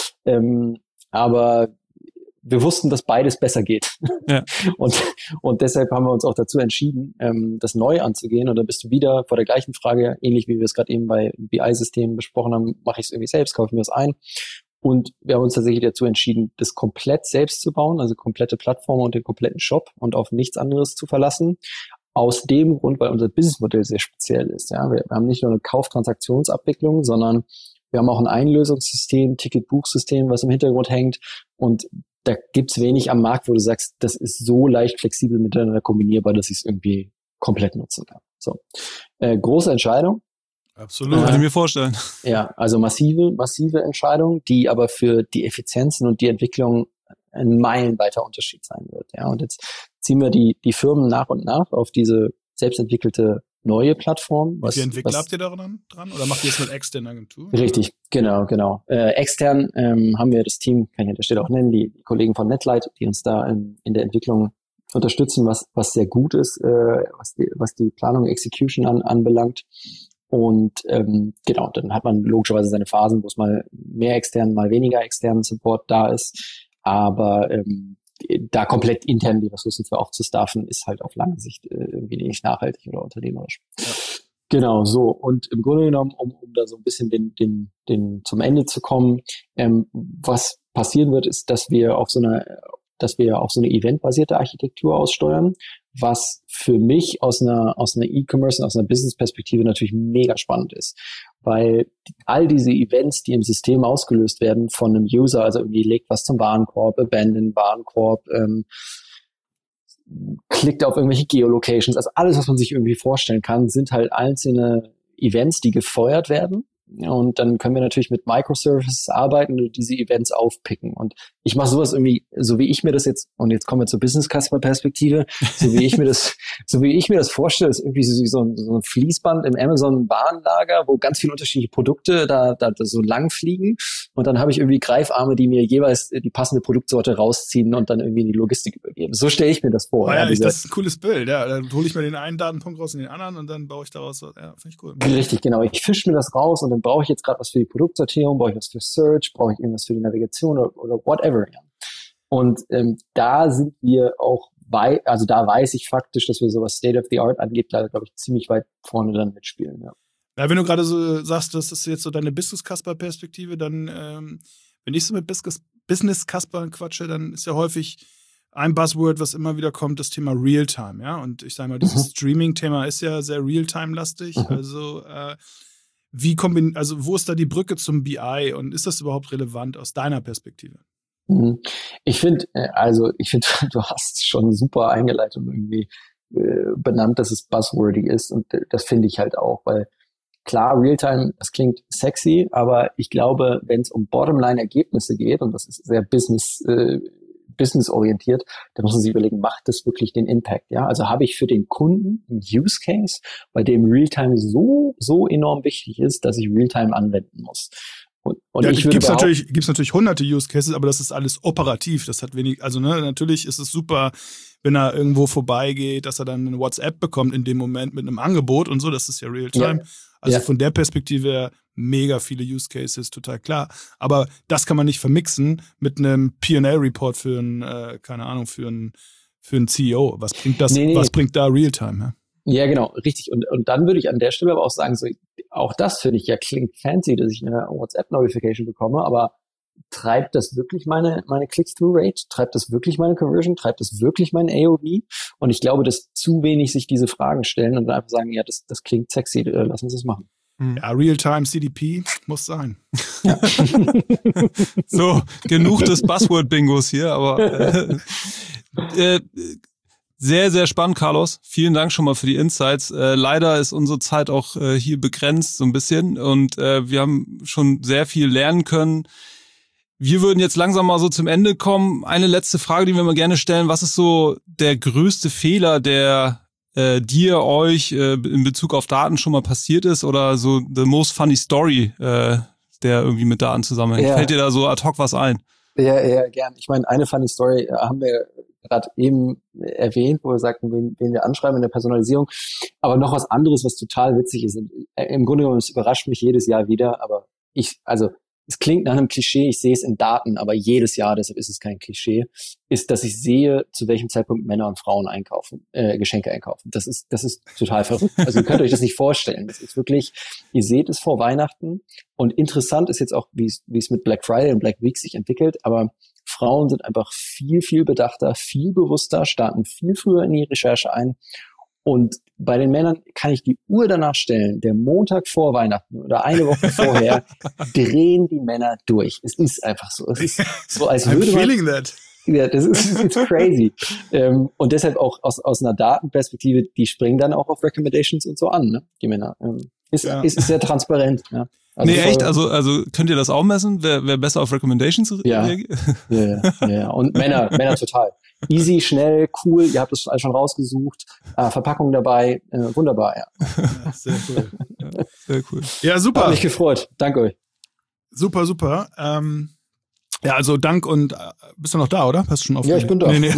ähm, aber wir wussten, dass beides besser geht. Ja. Und, und deshalb haben wir uns auch dazu entschieden, ähm, das neu anzugehen. Und dann bist du wieder vor der gleichen Frage, ähnlich wie wir es gerade eben bei B I-Systemen besprochen haben, mache ich es irgendwie selbst, kaufe ich mir das ein. Und wir haben uns tatsächlich dazu entschieden, das komplett selbst zu bauen, also komplette Plattform und den kompletten Shop und auf nichts anderes zu verlassen. Aus dem Grund, weil unser Businessmodell sehr speziell ist. Ja, wir haben nicht nur eine Kauftransaktionsabwicklung, sondern wir haben auch ein Einlösungssystem, Ticketbuchsystem, was im Hintergrund hängt. Und da gibt's wenig am Markt, wo du sagst, das ist so leicht flexibel miteinander kombinierbar, dass ich es irgendwie komplett nutzen kann. So, äh, große Entscheidung. Absolut, äh, kann ich mir vorstellen. Ja, also massive, massive Entscheidung, die aber für die Effizienzen und die Entwicklung ein meilenweiter Unterschied sein wird. Ja, und jetzt ziehen wir die die Firmen nach und nach auf diese selbstentwickelte neue Plattform. Was, Wie viele Entwickler was, habt ihr daran dran? Oder macht ihr es mit externen Agenturen? Richtig, genau, genau. Äh, extern ähm, haben wir das Team, kann ich an der Stelle auch nennen, die, die Kollegen von Netlight, die uns da in, in der Entwicklung unterstützen, was was sehr gut ist, äh, was die was die Planung, Execution an, anbelangt. Und ähm, genau, dann hat man logischerweise seine Phasen, wo es mal mehr externen, mal weniger externen Support da ist. Aber ähm, da komplett intern die Ressourcen für aufzustaffen, ist halt auf lange Sicht äh, irgendwie nicht nachhaltig oder unternehmerisch. Ja. Genau, so. Und im Grunde genommen, um, um da so ein bisschen den, den, den zum Ende zu kommen, ähm, was passieren wird, ist, dass wir auf so einer, dass wir auf so eine eventbasierte Architektur aussteuern, was für mich aus einer, aus einer E-Commerce und aus einer Business-Perspektive natürlich mega spannend ist. Weil all diese Events, die im System ausgelöst werden von einem User, also irgendwie legt was zum Warenkorb, abandon Warenkorb, ähm, klickt auf irgendwelche Geolocations, also alles, was man sich irgendwie vorstellen kann, sind halt einzelne Events, die gefeuert werden. Und dann können wir natürlich mit Microservices arbeiten und diese Events aufpicken. Und ich mache sowas irgendwie, so wie ich mir das jetzt, und jetzt kommen wir zur Business-Customer-Perspektive, so wie ich mir das, so wie ich mir das vorstelle, ist irgendwie so, so, ein, so ein Fließband im Amazon-Warenlager, wo ganz viele unterschiedliche Produkte da, da, da so lang fliegen. Und dann habe ich irgendwie Greifarme, die mir jeweils die passende Produktsorte rausziehen und dann irgendwie in die Logistik übergeben. So stelle ich mir das vor. Oh ja, ja, ich, das ist ein cooles Bild. Ja, dann hole ich mir den einen Datenpunkt raus und den anderen und dann baue ich daraus was. Ja, finde ich cool. Richtig, genau. Ich fische mir das raus und dann brauche ich jetzt gerade was für die Produktsortierung, brauche ich was für Search, brauche ich irgendwas für die Navigation oder, oder whatever. Ja. Und ähm, da sind wir auch weit, also da weiß ich faktisch, dass wir sowas State of the Art angeht, da glaube ich ziemlich weit vorne dann mitspielen. Ja, ja wenn du gerade so sagst, das ist jetzt so deine Business-Casper-Perspektive, dann ähm, wenn ich so mit Business-Casper quatsche, dann ist ja häufig ein Buzzword, was immer wieder kommt, das Thema Realtime. Ja, und ich sage mal, dieses mhm. Streaming-Thema ist ja sehr Realtime-lastig. Mhm. Also äh, Wie kombin- also wo ist da die Brücke zum B I und ist das überhaupt relevant aus deiner Perspektive? Ich finde, also ich finde, du hast es schon super eingeleitet und irgendwie äh, benannt, dass es buzzwordy ist und das finde ich halt auch, weil klar, Realtime, das klingt sexy, aber ich glaube, wenn es um Bottomline-Ergebnisse geht und das ist sehr Business äh, businessorientiert, dann muss man sich überlegen, macht das wirklich den Impact? Ja, also habe ich für den Kunden einen Use Case, bei dem Realtime so, so enorm wichtig ist, dass ich Realtime anwenden muss. Und, und ja, ich würde gibt's natürlich, gibt's natürlich hunderte Use Cases, aber das ist alles operativ. Das hat wenig, also ne, natürlich ist es super, wenn er irgendwo vorbeigeht, dass er dann eine WhatsApp bekommt in dem Moment mit einem Angebot und so, das ist ja Real-Time. Ja. Also ja. von der Perspektive her mega viele Use Cases, total klar. Aber das kann man nicht vermixen mit einem P and L-Report für einen, äh, keine Ahnung, für einen, für einen C E O. Was bringt das, nee, nee. was bringt da Real-Time? Ja? Ja, genau, richtig. Und, und dann würde ich an der Stelle aber auch sagen, so, auch das finde ich ja klingt fancy, dass ich eine WhatsApp-Notification bekomme, aber treibt das wirklich meine, meine Click-Through-Rate? Treibt das wirklich meine Conversion? Treibt das wirklich mein A O V? Und ich glaube, dass zu wenig sich diese Fragen stellen und dann einfach sagen, ja, das, das klingt sexy, lass uns das machen. Ja, Real-Time C D P muss sein. Ja. So, genug des Buzzword-Bingos hier, aber äh, äh, sehr, sehr spannend, Carlos. Vielen Dank schon mal für die Insights. Äh, leider ist unsere Zeit auch äh, hier begrenzt so ein bisschen und äh, wir haben schon sehr viel lernen können. Wir würden jetzt langsam mal so zum Ende kommen. Eine letzte Frage, die wir mal gerne stellen. Was ist so der größte Fehler, der äh, dir, euch äh, in Bezug auf Daten schon mal passiert ist oder so the most funny story, äh, der irgendwie mit Daten zusammenhängt? Ja. Fällt dir da so ad hoc was ein? Ja, ja, gern. Ich meine, eine funny Story haben wir gerade eben erwähnt, wo wir sagten, wen, wen wir anschreiben in der Personalisierung. Aber noch was anderes, was total witzig ist. Und im Grunde genommen, es überrascht mich jedes Jahr wieder, aber ich, also es klingt nach einem Klischee, ich sehe es in Daten, aber jedes Jahr, deshalb ist es kein Klischee, ist, dass ich sehe, zu welchem Zeitpunkt Männer und Frauen einkaufen, äh, Geschenke einkaufen. Das ist, das ist total verrückt. Also ihr könnt euch das nicht vorstellen. Das ist wirklich, ihr seht es vor Weihnachten und interessant ist jetzt auch, wie es, wie es mit Black Friday und Black Week sich entwickelt, aber Frauen sind einfach viel, viel bedachter, viel bewusster, starten viel früher in die Recherche ein. Und bei den Männern kann ich die Uhr danach stellen, der Montag vor Weihnachten oder eine Woche vorher drehen die Männer durch. Es ist einfach so. Es ist so, als würde I'm man, feeling that. Ja, das ist it's crazy. ähm, und deshalb auch aus, aus einer Datenperspektive, die springen dann auch auf Recommendations und so an, ne? Die Männer. Ähm, ist, ja. ist, ist sehr transparent. Ja. Also nee, echt? Also, also könnt ihr das auch messen? Wer, wer besser auf Recommendations ja. reagiert? Ja, ja, ja. Und Männer, Männer total. Easy, schnell, cool, ihr habt es alles schon rausgesucht. Äh, Verpackung dabei, äh, wunderbar, ja. ja. Sehr cool. Ja, sehr cool. Ja, super. Hat mich gefreut. Danke euch. Super, super. Ähm, ja, also Dank und äh, bist du noch da, oder? Hast du schon auf? Ja, ich bin da. Nee, nee.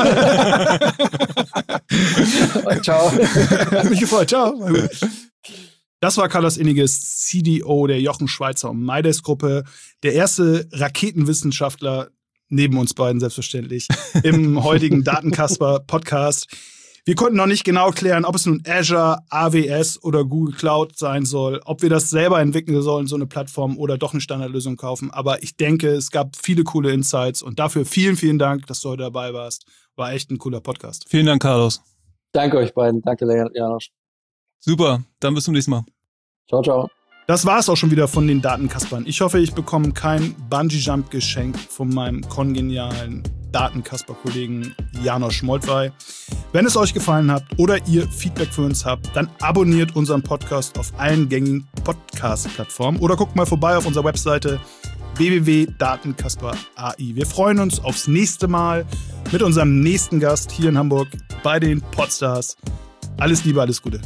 Ciao. Hat mich gefreut. Ciao. Das war Carlos Inniges, C D O der Jochen Schweizer und MyDays-Gruppe, der erste Raketenwissenschaftler neben uns beiden selbstverständlich im heutigen Datenkasper-Podcast. Wir konnten noch nicht genau klären, ob es nun Azure, A W S oder Google Cloud sein soll, ob wir das selber entwickeln sollen, so eine Plattform, oder doch eine Standardlösung kaufen. Aber ich denke, es gab viele coole Insights und dafür vielen, vielen Dank, dass du heute dabei warst. War echt ein cooler Podcast. Vielen Dank, Carlos. Danke euch beiden. Danke, Janosch. Super, dann bis zum nächsten Mal. Ciao, ciao. Das war es auch schon wieder von den Datenkaspern. Ich hoffe, ich bekomme kein Bungee-Jump-Geschenk von meinem kongenialen Datenkasper-Kollegen Janosch Moltwey. Wenn es euch gefallen hat oder ihr Feedback für uns habt, dann abonniert unseren Podcast auf allen gängigen Podcast-Plattformen oder guckt mal vorbei auf unserer Webseite w w w punkt datenkasper punkt a i. Wir freuen uns aufs nächste Mal mit unserem nächsten Gast hier in Hamburg bei den Podstars. Alles Liebe, alles Gute.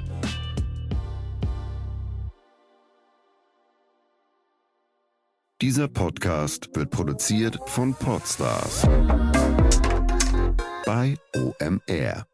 Dieser Podcast wird produziert von Podstars bei O M R.